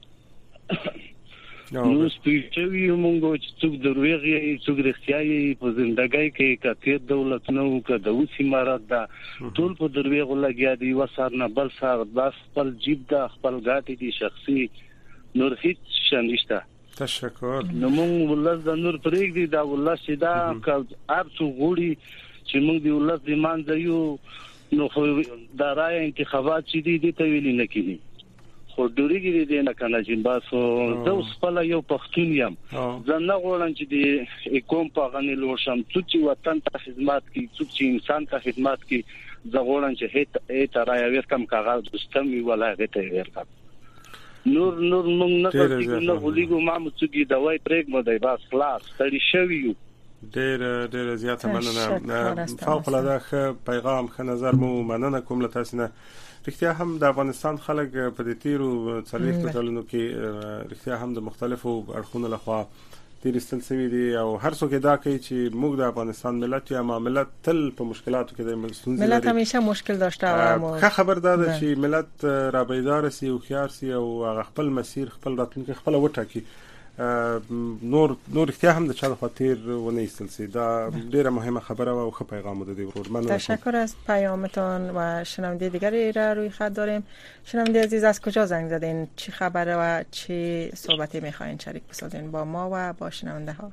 نو سپیچوي مونږ چې څوک دروغ یې څوک رښتیا یې په ژوندۍ کې کته دولت نو که د اوس امارات دا ټول په دروغ لګیا دی. وسار نه بل سار بس خپل جیب دا خپل ګاټي دي شخصي نور هیڅ شنشته. تشکر. نو موږ ولس د نور پرېږدي دا ولس چې دا ارڅو غوړي چې موږ د ولس د مانځ یو نو خو دا رای انتخابات چې دي ته ویل نه کیږي خو ډوریږي دې نه کنه چې باسو د خپل یو پښتون یم ځنه غوړم چې د کوم په غنی لوشم چې وطن ته خدمت کوي چې انسان ته خدمت کوي زغوړم چې هیڅ رای ویر کم کاغذ دستم ولای ته ویر کم نور موږ نه کوي نه ولګو ما مڅږي دوای پرېګ مو دی بس خلاص تړي شوی ډېر زیاته مننه فوق العاده پیغام ښه نظر مو مننه کوم له تاسو نه رښتیا هم د افغانستان خلک په دې تیرو 40 کلونو کې رښتیا هم د مختلفو اړخونو لخوا تیر استلسوي دي او هر څوک دا کوي چې موږ د افغانستان ملت یا ملت تل په مشکلاتو کې د مستونزې ملت همیشه مشکل داشته او ښه خبر ده چې ملت را بیدار سي او خيار سي او خپل مسیر خپل راتلونکي خپل وټاکي نور اختیار هم د چا د خاطر ونه ایستلسی دا ډیره مهمه خبره و خو پیغام ده دی ورور من تشکر از پیامتان و شنونده دیگری را روی خط داریم. شنونده عزیز از کجا زنگ زدین؟ چی خبره و چی صحبتی میخواین شریک بسازین با ما و با شنونده ها؟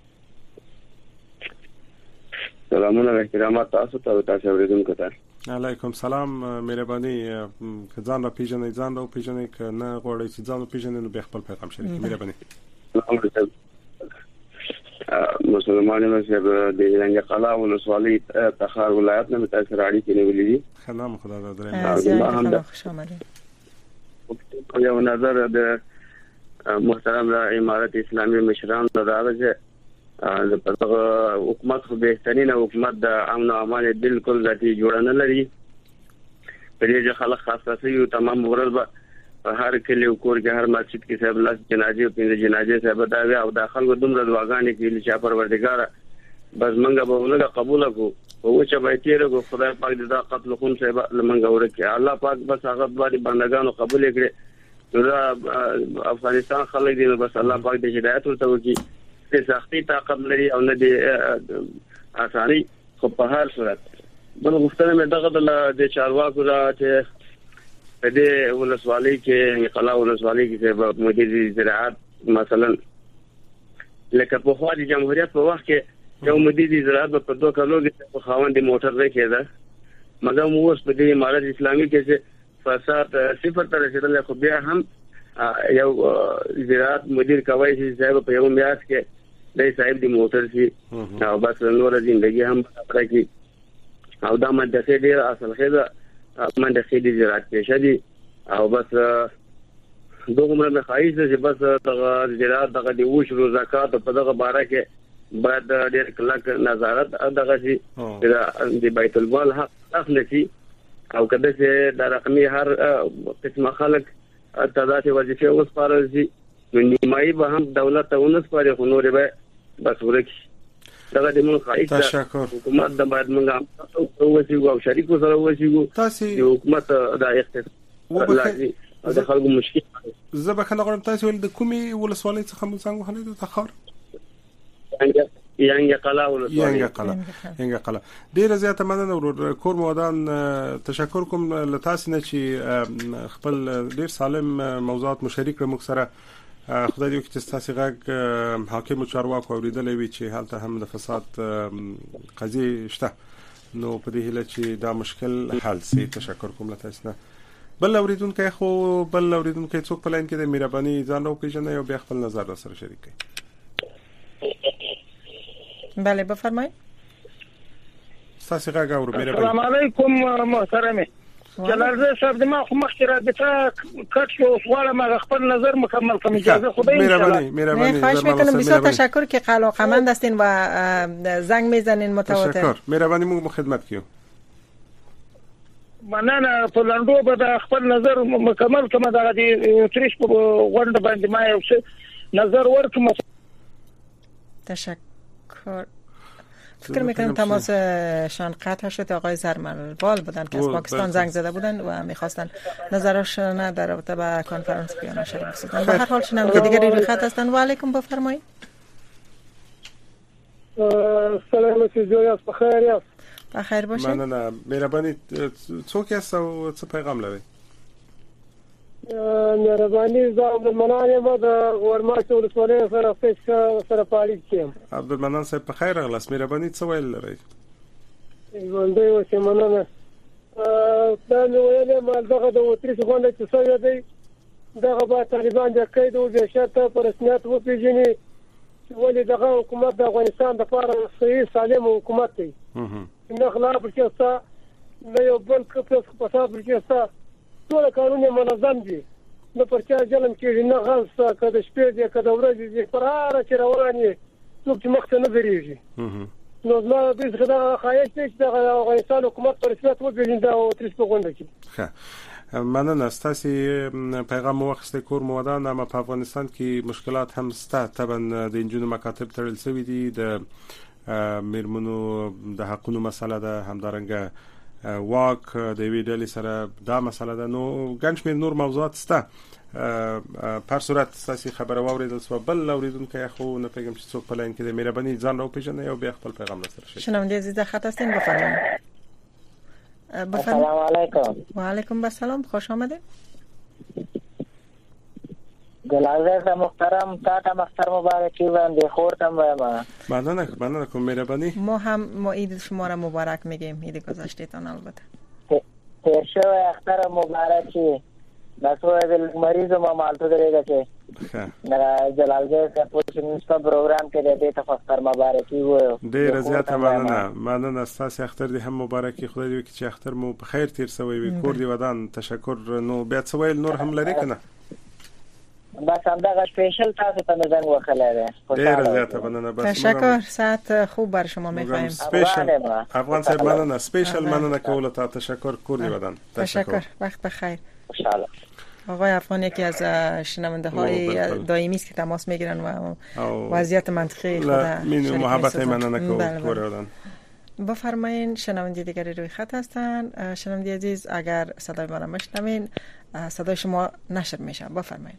سلامونه و احترامات تاسو ته تاسو اوریدونکو ته. علیکم سلام مهرباني که ځان را پیژنئ ځان را پیژنئ که نه غواړئ چې ځان پیژنئ نو به خپل پیغام شریک مهرباني. مسلمانانو صاحب د رنګ قلا ولسوالۍ تخار ولایت نه متاثر اړیکې نیولې دي. خدام خدا درنه. خوش آمدید. یو نظر د محترم امارت اسلامي مشران دغه د حکومت خو بهترینه حکومت د امن او امان بالکل ذاتي جوړ نه لري. په دې خلک خاصه یو تمام ورځ په هر کلی او کور کې هر مسجد کې صاحب الله جنازه او پنځه جنازه صاحب دا او داخل کو دومره دعاګانې کې چې پروردګار بس منګه به ولګه قبول کو او چې به تیر کو خدای پاک دې دا قتل خون صاحب لمنګه ورکه الله پاک بس هغه باندې بندگانو قبول کړي. نو افغانستان خلک دې بس الله پاک دې هدایت ورته وکړي چې سختي طاقت لري او نه دې اساني خو په هر صورت بل غوښتنه مې دغه د چارواکو را چې په دې ولسوالۍ کې قلا ولسوالۍ کې د مدیر زراعت مثلا لکه په خوا د جمهوریت په وخت کې یو مدیر زراعت په 2 کلو کې خاوند موټر راکېده مګر موږ په دې امارت اسلامي کې چې فساد صفر ته رسیدل خو بیا هم یو زراعت مدیر کوي چې صاحب په یو میاس کې د صاحب د موټر شي او بس نور ژوندۍ هم راکې او دا مدرسې ډیر اصل خېده مدرسې د زراعت کې شدي او بس دومره مې خایز چې بس دغه زراعت دغه دی وش رو زکات په دغه باره کې باید ډیر کلک نظارت دغه شي د بیت المال حق اخلي شي او کله چې د رقمي هر قسمه خلک تعداد وظیفه اوس پاره شي نو نیمایي به هم دولت ته ونس پاره خو نور به بس ورکی دغه د مون خایز حکومت د باید موږ وسیګو او شریکو سره وسیګو تاسو حکومت د اقتصاد د خلکو مشکل زبه خلک غواړم تاسو ول د کومي ولسوالۍ څخه مو څنګه هنه د تخار یانګ قلا ولسوالۍ یانګ قلا ډیر زیاته مننه ورور کور مودان تشکر کوم له تاسو نه چې خپل ډیر سالم موضوعات مشارک مو سره خدای دې چې تاسو غږ حاکم چارواکو اوریدلې وي چې حالت هم د فساد قضیه شته نو په دې هله چې دا مشکل حل سي تشکر کوم له تاسو نه بل اوریدونکو خو بل اوریدونکو څوک په لاین کې د مهرباني ځان او پیژنې او بیا خپل نظر سره شریک کړئ. بله بفرمایید. تاسو غږ اورئ مهرباني. السلام علیکم محترمه جلال صاحب د ما خو مخکره د تا کټ شو سوال ما خپل نظر مکمل کوم اجازه خدای مهربانی خواهش میکنم بسیار تشکر که علاقه‌مند هستین و زنگ میزنین متواتر. تشکر مهربانی مو خدمت کیو. مننه په لندو به د خپل نظر مکمل کوم د تریش په غونډه باندې ما یو څه نظر ورکوم. تشکر. فکر میکنم تماسشان قطع شد. آقای زرملبال بودن که از پاکستان زنگ زده بودن و میخواستن نظرشون در رابطه با کنفرانس بیان شریک بسازن. به هر حال شنونده دیگری روی خط هستن. و علیکم بفرمایید. سلام علیکم یاس بخیر یاس. بخیر باشید. مننه مهربانی څوک یاست او څه پیغام لرئ؟ مهرباني زه منانه ما د ورماش ولسوالۍ سره سره پاړی کیم. عبدالمنان صاحب په خیر غلاس مهرباني څه ویل لري؟ ژوندۍ اوسې مننه. دا مې ویلې ما دغه د اتریش غونډه چې شوې دی دغه به طالبان د قید او د شرطه په رسمیت وپېژني چې ولې دغه حکومت د افغانستان لپاره صحیح سالم حکومت دی. نه غلا پرې شته نه یو بل کپس فساد پرې شته ټول قانون منظم دي نه پرچا ظلم کېږي نه غلط کده شپې دي کده ورځې دي پر هر چې رواني څوک چې مخ ته نه درېږي. نو زما د دې خدای خواهش دی چې د افغانستان حکومت پر رسمیت وپېژني د اتریش په غونډه کې. ښه مننه ستاسو پیغام مو واخیسته کور مو ودان اما په افغانستان کې مشکلات هم سته طبعا د انجونو مکاتب تړل شوی دي د میرمنو د حقونو مسله ده همدارنګه واک د وی ډلې سره دا مسله ده نو ګنج مې نور موضوعات سته په صورت تاسو خبره واوریدل سو بل اوریدونکو خو نه پیغام چې څوک په لاین کې د مهرباني ځان راو پیژنې او بیا خپل پیغام سره شي. شنونده عزیز خط هستین بفرمایید. السلام علیکم. و علیکم السلام خوش آمده. گلازه محترم تا مختار مبارکی بنده خورتم بایم. مننه کن مهربانی. ما هم عید شما را مبارک میگیم عید گذشتهتان البته. ترشو اختر مبارکی نسو مریض ما مالتو دریگا چه جلالگه پوشنستا پروگرام که دیده تفاستر مبارکی هو دیر زیاد مننه ستاسی اختر دی هم مبارکی خدای دیوی که چه اختر مو بخیر تیر سوی وی کردی ودان تشکر نو بیاد سویل نور هم لری کنه بس هم دقیقه سپیشل تاسو تا نزنگ وخلاده دیر زیاد مننه بس تشکر ساعت خوب بر شما میخواییم افغان صاحب مننه سپیشل مننه کولتا تشکر کردی ودان تشکر وقت بخیر انشاءالله. آقای افغان یکی از شنونده های دائمی است که تماس میگیرن و وضعیت منطقی خود محبت مننه کوردن. بفرمایین شنونده دیگری روی خط هستن. شنونده عزیز اگر صدای ما را میشنوین صدای شما نشر میشه بفرمایین.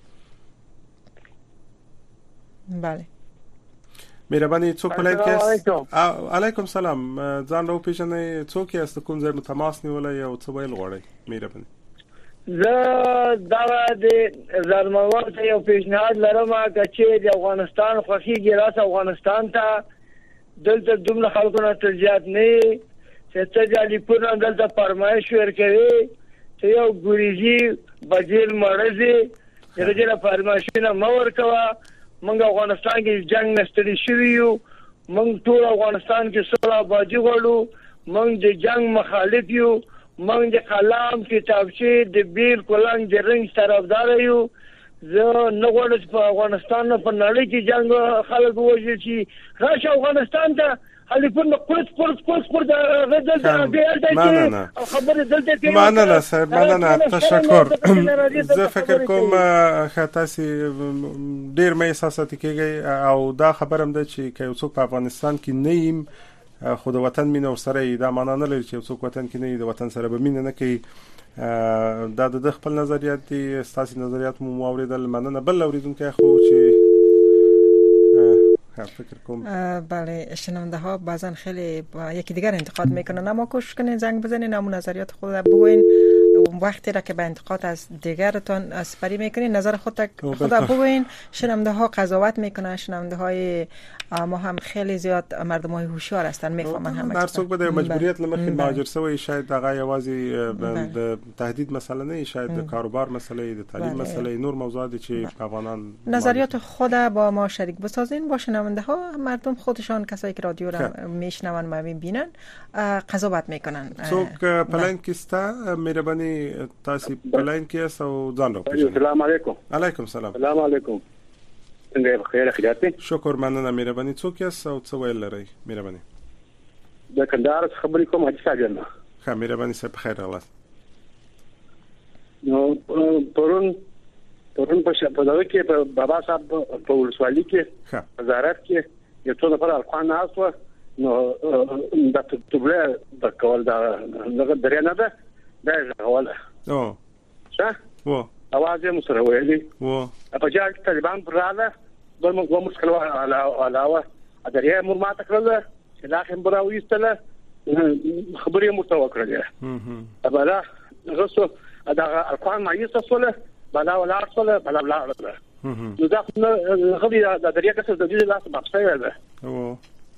بله مهربانی څوک پلاین کې علیکم سلام ځان راو پیژنې څوک یاست کوم ځای متماس نیولای او څه ویل غواړئ مهربانی. زه دا د زرموال ته یو پیشنهاد لرم چې د افغانستان خوښیږي راس افغانستان ته دلته دومره خلکو نه تجارت نه چې تجالیپونه دلته فرمایش ورکوي چې یو ګوریزي وزیر مرزي دغه فرمایشونه مور کوا موږ افغانستان کې جنگ نستړي شوی یو موږ ټول افغانستان کې سوله آبادی غواړو موږ د جنگ مخالف یو موږ د کلام کتابچې د بیل کولنګ د رنګ طرفدار یو زه نه غواړم چې په افغانستان په نړۍ کې جنگ خلک وژل شي راشه افغانستان ته حلیفون قرص د غزل د خبره دلته مننه صاحب مننه تشکر. زه فکر کوم خاطاسي ډیر مې احساساتي کېږي او دا خبرم ده چې که څوک په افغانستان کې نه يم خو د وطن مینه سره دا معنا نه لري چې څوک وطن کې نه د وطن سره به مینه نه کوي. دا د خپل نظریات دي ستاسو نظریات مو اوریدل مننه بل اوریدونکو خو چې فکر کنم بله شنونده ها بعضا خیلی با یکی دیگر انتقاد میکنن اما کوشش کنین زنگ بزنین اما نظریات خود را بگوین وقتی را که به انتقاد از دیگرتان سپری میکنین نظر خود بگوین. شنونده ها قضاوت میکنن شنونده های ما هم خیلی زیاد مردم های هوشیار هستن میفهمن همه هر څوک به مجبوریت لمرخي مهاجر سوی شاید دغه یوازي د تهدید مسئله نه شاید د کاروبار مسئله د تعلیم مسئله نور موضوعاتی چې افغانان نظریات خود با ما شریک بسازین با شنونده ها مردم خودشان کسایی که رادیو را میشنون و میبینن قضاوت میکنن. څوک پلان کیستا مهرباني تاسو پلان کیس او ځان راو پیژنئ. السلام علیکم. علیکم السلام. السلام علیکم. څنګه بخیر خیرات؟ شکر مننه مهرباني څوک یاست او څه ویل لرئ مهرباني؟ د کندهار خبرې کوم حاجی ساجن. ښه مهرباني صاحب خیر راغلاست. نو پرون په دغه کې په بابا صاحب په ولسوالۍ کې وزارت کې یو څو نفر الخوان ناسو نو د تبله د کول دغه درې نه ده دا ولا او څه و اواز یې مسره ویلي و په جال طالبان براله بل موږ مشکل علاوه درې مور ما تکړه چې لا هم براوي استله خبرې متوکړه ده ابدا غوسه دا الخوان ما یې تاسو بلا ولاړ سره بلا ولاړ نو دا غوډي د دریا کسر د دې لاس مخسوي ده او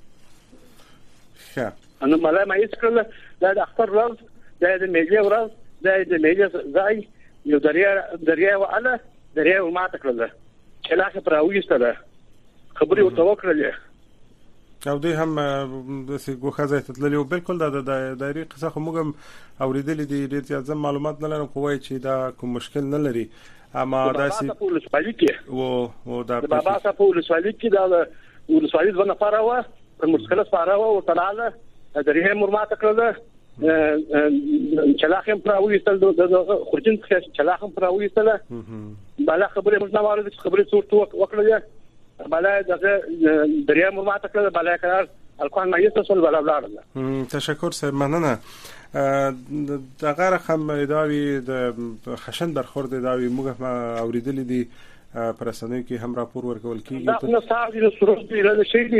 ښه نو مله ما یې څکل دا د اختر ورځ د میجه ورځ د میجه ځای یو دریا وعلى دریا ما تکړه چې لاخه پراويسته خبري ورته وکړلې او دوی هم د سیګوخه ځای ته تللی او بالکل د دایري قصه خو موږ اوریدلې دي ډېر زیات معلومات نه لرم خو وایي چې دا کوم مشکل نه لري اما داسې او دا بابا صاحب ولسوالۍ کې دا ولسوالۍ ځنه فاروا په مشکله فاروا او تعالی درې مرمات کړل چلاخم پراويستل د خورجین چلاخم پراويستل بالا خبره موږ نه واره خبره صورت وکړل بالا دغه دریا مرمات کړل بالا قرار الکوان مایسته سول بالا بلاړل تشکر سر مننه دغه رقم اداري د خشن برخورد اداري موږ اوریدلې دي پرسنوي کې هم راپور ورکول کیږي نو ساعت د سروج دی له شي دی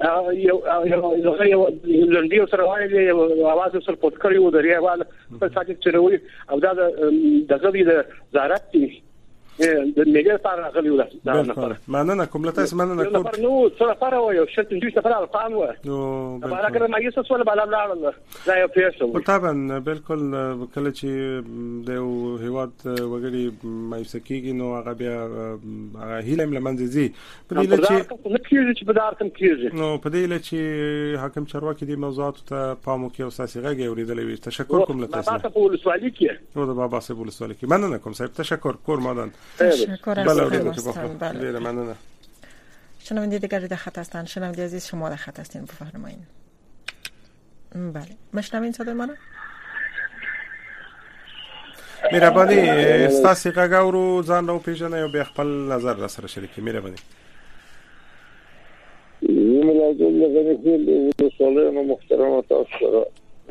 یو لندیو سره وایي اواز سره پټ کړی و دریا وال په ساعت چروي او دا دغه د زارت دی د میګر سره غلي ولا دا نه مننه کوم لته مننه کوم نو سره فار و یو شت دوی سره القان و نو بالا کړه ما یې سوال بالا لاړل دا یو پیسو طبعا بالکل کله چې د هیواد وګړي مایسکیږي نو هغه بیا هغه هیلم لمنځي په دې لچې نکیږي چې بدار کم کیږي نو په دې لچې حاکم چارواکي د موضوعات ته پام وکړي او ساسي غږ اوریدلې وي تشکر کوم لته بابا صاحب ولسوالۍ کې نو د بابا صاحب ولسوالۍ کې مننه کوم صاحب تشکر کور مادان تشکر از بله ممنونم. شنونده دیگر در خط هستند. شنونده عزیز شما در خط هستین بفرمایید. بله مشنوین صدای منو؟ مهربانی استاسی غاغاو رو ځان راو پیژنه او به خپل نظر را سره شریکي مهربانی. ملاجل لغنی خیل سوالونه محترم تاسو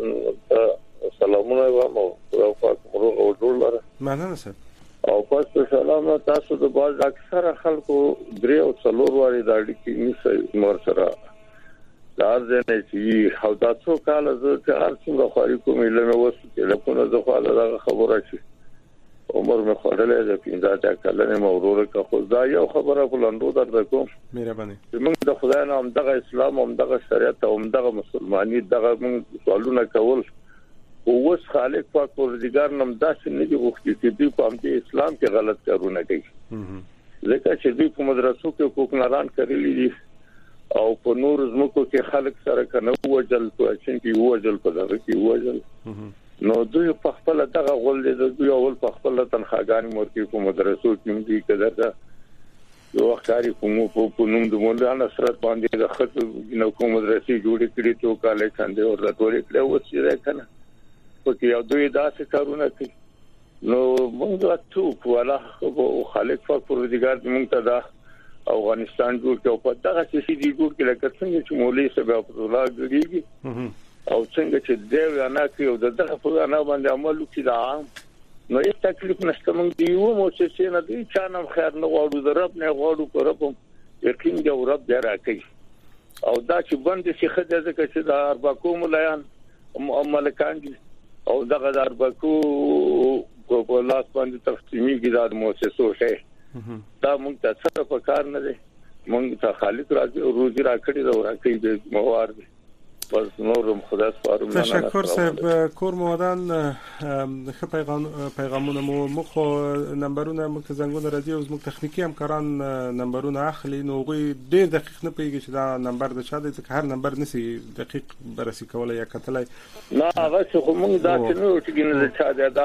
سلامونه وایم او پاک مروغ او ډول مننه سر او پس سلام تاسو د باز اکثره خلکو درې او څلور واري د اړیکې نشي مور سره لازم نه چې او تاسو کال زه هر څومره خاري کوم علم وسو چې لکه زه خو دا خبره شي عمر مې خړلې ده پینځه تا کلنه مورور کا خو دا یو خبره بلندو در کوم مهرباني موږ د خدای نام دغه اسلام او دغه شریعت او دغه مسلمانۍ دغه موږ سوالونه کول او وس خالق پاک پروردگار نم داسې نه دی وختي چې دوی په امتي اسلام کې غلط کارونه کوي ځکه چې دوی په مدرسو کې کوکناران کړی دي او په نور زمکو کې خلک سره کنه وجل په چې وجل په دغه کې وجل نو دوی په خپل دغه غول دي دوی اول په خپل تنخواګان مورکي په مدرسو کې دي کده دا یو اخاري کوم په نوم د مولا نصرت باندې د خط نو کوم مدرسې جوړې کړې ته کالج څنګه او راټولې کړې و چې کنه پکې یو دوی داسې کارونه کوي نو موږ ته ولا او خالق پاک پروردگار موږ ته دا افغانستان جوړ کړو په دغه چې دي جوړ کړل کڅنګ چې مولوی صاحب عبد الله ګریږي او څنګه چې دیو انا کوي او دغه په انا باندې عمل وکړي دا نو هیڅ تکلیف نشته موږ دیو مو چې نه دی چا نم خیر نه غواړو د رب نه غواړو کوم یقین دی رب دی راکړي او دا چې باندې چې خدای ځکه چې دا اربکو مليان ملکان دي او دغه اربکو په لاس باندې تقسیمي کیدار مؤسسو شي دا موږ ته څه په کار نه دي موږ ته خالق راځي روزي راکړي دا راکړي د موار دي بس نورم خدا سپارم تشکر صاحب کور مودان خ پیغامونه مو مخ نمبرونه مو زنګونه راځي او زموږ تخنیکی همکاران نمبرونه اخلي نو غوي ډیر دقیق نه پیږي چې دا نمبر د چا دی ځکه هر نمبر نسی دقیق برسي کولای یا کتلای نه هغه څه موږ دا چې نو چې ګنه د چا دی دا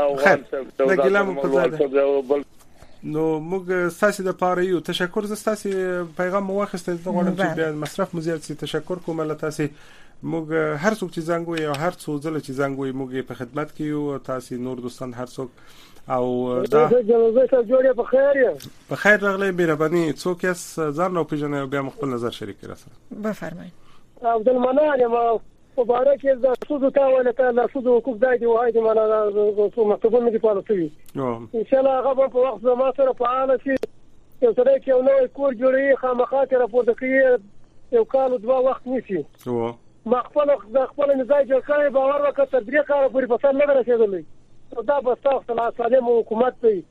وان څه نو موږ ستاسو د پاره یو تشکر زستاسو پیغام مو واخیستل ته غواړم چې بیا مصرف مزیات سي تشکر کوم له تاسو موږ هر څوک چې زنګ وي او هر څو ځله چې زنګ وي موږ په خدمت کې یو تاسو نور دوستان هر څوک او دا جلوه جوړه په خیر یې په خیر راغلی مهرباني څوک یې ځان نو پیژنې بیا خپل نظر شریک کړئ سره بفرمایئ عبد المنان ما مبارک از سودو تا ولا تا سودو کوک دای دی وای دی مالا سو مکتوب نه دی پالوي ان شاء الله هغه په وخت زما سره فعال شي یو سره کې نو کور جوړي خامخاته راپورته کوي یو کال دوه وخت نشي ما خپل نزاع جوړ کړی باور وکړ تر دې کار پورې په سر نه رسیدلې دا به تاسو ته سالم حکومت دی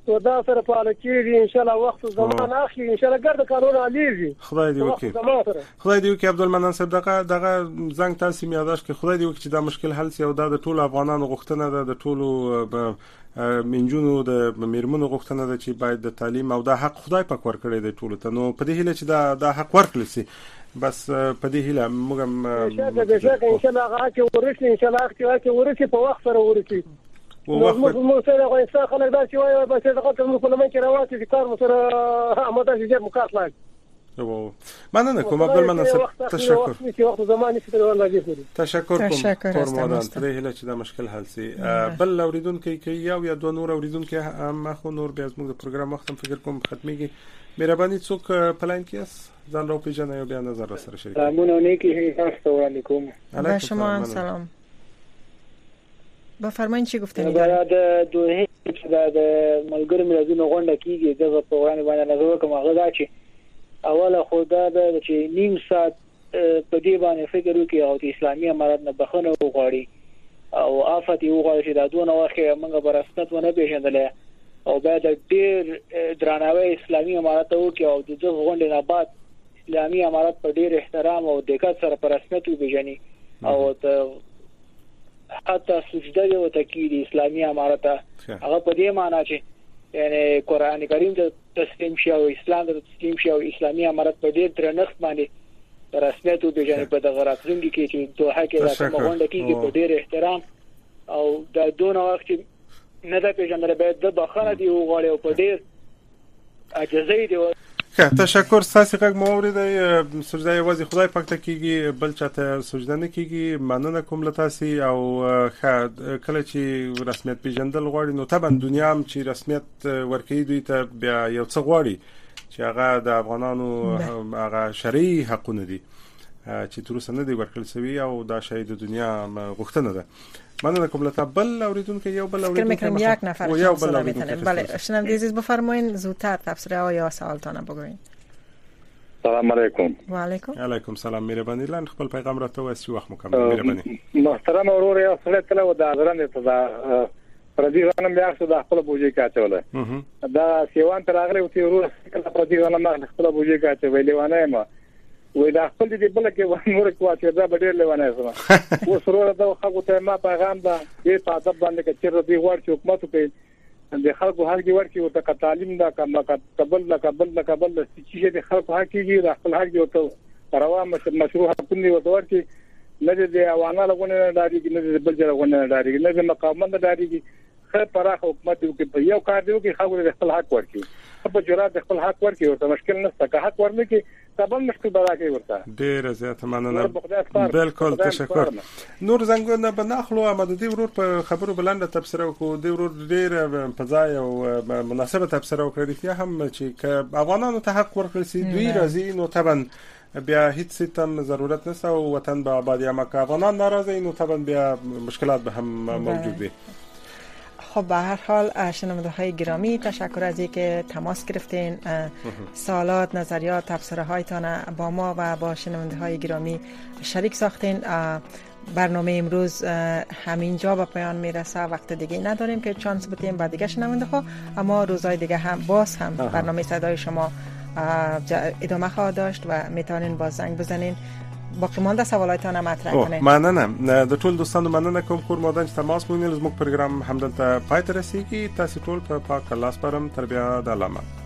و دا سره فعال کیږي ان شاء الله وخت زمان اخلي ان شاء الله ګرد قانون علیږي. خدای دې وکړي خدای دې وکړي عبدالمنان صاحب دغه زنګ تاسو می یاداش کې خدای دې وکړي چې دا مشکل حل شي او دا د ټولو افغانانو غوښتنه ده د ټولو منجونو د میرمنو غوښتنه ده چې باید د تعلیم او دا حق خدای پاک ورکړي دی ټولو ته نو په دې هیله چې دا حق ورکړي سي بس په دې هیله موږ هم ان شاء الله هغه چې ورشي ان شاء الله هغه چې ورشي په وخت سره ورشي موږ سره افغانستان خلک دا چې وایي بس دغه کوم په لمن کې راوځي چې کار سره اماده شي چې مکاس لاګ مننه کوم عبدالمنان صاحب تشکر وخت زماني چې والله دې تشکر کوم فرمودان ترې هله چې دا مشکل حل سي بل اوریدونکو کې یا دوه نور اوریدونکو هم خو نور بیا موږ د پروګرام وختم فکر کوم ختميږي مهرباني څوک پلاین کې ځان رو پیژنه یو بیا نظر سره شریک سلامونه نیکی تاسو علیکم و شما هم سلام بفرمایید چی گفتنی دا د دوه چې د ملګرو ملتونو غونډه کیږي د پروګرام باندې نظر کوم هغه دا چې اوله خدا د چې نیم ساعت په دې باندې فکر وکړي او د اسلامي امارات نه بخنه وغواړي او آفت یو غواړي چې دا دونه وخت موږ برسنت ونه پیژندل او بعد ډېر درناوی اسلامي امارات وکړي او د غونډې نه بعد اسلامي امارات په ډېر احترام او دقت سره پر رسمیت وبېژني او حتی سجده یو تکید اسلامي امارات هغه په دې معنی چې یعنی قران کریم ته تسلیم شي او اسلام ته تسلیم شي او اسلامي امارات په ډېر درنښت باندې رسمیت وبېژني په دغه راتلونکي کې چې دوه کې راځي غونډه کېږي په ډېر احترام او دا دونه وخت نه دا پیژندل باید د بخښنه دی وغواړي او په ډېر عاجزۍ دی. تشکر تاسو غږ مو اوریدئ سجده یوازې خدای پاک ته کیږي بل چاته سجده نه کیږي مننه کوم له تاسو او کله چې رسمیت پیژندل غواړي نو طبعا دنیا هم چې رسمیت ورکړي دوی ته بیا یو څه غواړي چې هغه د افغانانو هغه شرعي حقونه دي چې تر اوسه نه دی ورکړل شوی او دا شاید د دنیا غوښتنه ده. مننه کوم له بل اوریدونکو یک نفر بله شنونده عزیز بفرمایید زودتر تفسیر یا سوالتان بگوین. سلام علیکم. و علیکم سلام مهربانی لند خپل پیغام را تو از وخت مکمل مهربانی محترم اورور یا سره تل و د حاضران ته دا پردي غنم بیا څه د خپل بوجي کاچوله دا سیوان تر اغله وتی ورور کله پردي غنم خپل بوجي کاچوي لیوانه ما وې دا خپل دې بل کې ونور کو چې دا ډېر لیوانه سره و سره دا خو ته ما پیغام دا دې په ادب باندې کې چې دې ور چې حکومت کوي د خلکو حق دی ورکی او ته تعلیم دا قبل چې د خلکو حق کیږي د خپل حق دی او ته پروا مشروع حقونه ورکی نه د اوانه لغونه داري نه د بل ځای لغونه داري نه د مقامند داري خیر پراخ حکومت کې په یو کار دی کې خلکو د خپل حق ورکی په جرأت د خپل حق ورکی او ته مشکل نشته که حق ورنه کې طبعا مشکل برا کوي ورته ډیر زیات مننه بالکل تشکر نور زنګونه بناخلو امده دی ورور په خبرو بلند تبصره کو دی ورور ډیر په ځای او مناسبه تبصره وکړي هم چې افغانانو ته حق ورکړي سي دوی راځي نو طبعا بیا هیڅ ستم ضرورت نشته او وطن به آباد یا مکه افغانان ناراضي نو طبعا بیا مشکلات به هم موجود وي. خب به هر حال شنونده های گرامی تشکر از اینکه تماس گرفتین سوالات نظریات تبصره هایتان با ما و با شنونده های گرامی شریک ساختین. برنامه امروز همینجا به پایان میرسه وقت دیگه نداریم که چانس بدیم بعد دیگه شنونده ها اما روزهای دیگه هم باز هم برنامه صدای شما ادامه خواهد داشت و میتونین باز زنگ بزنین باقی مانده سوالایتان هم مطرح کنید. مننه د ټول دوستانو مننه کوم کور مودن چې تماس مونږ زموږ پروګرام همدلته پای ته رسیږي تاسو ټول په پاک الله سپارم تر بیا د علامه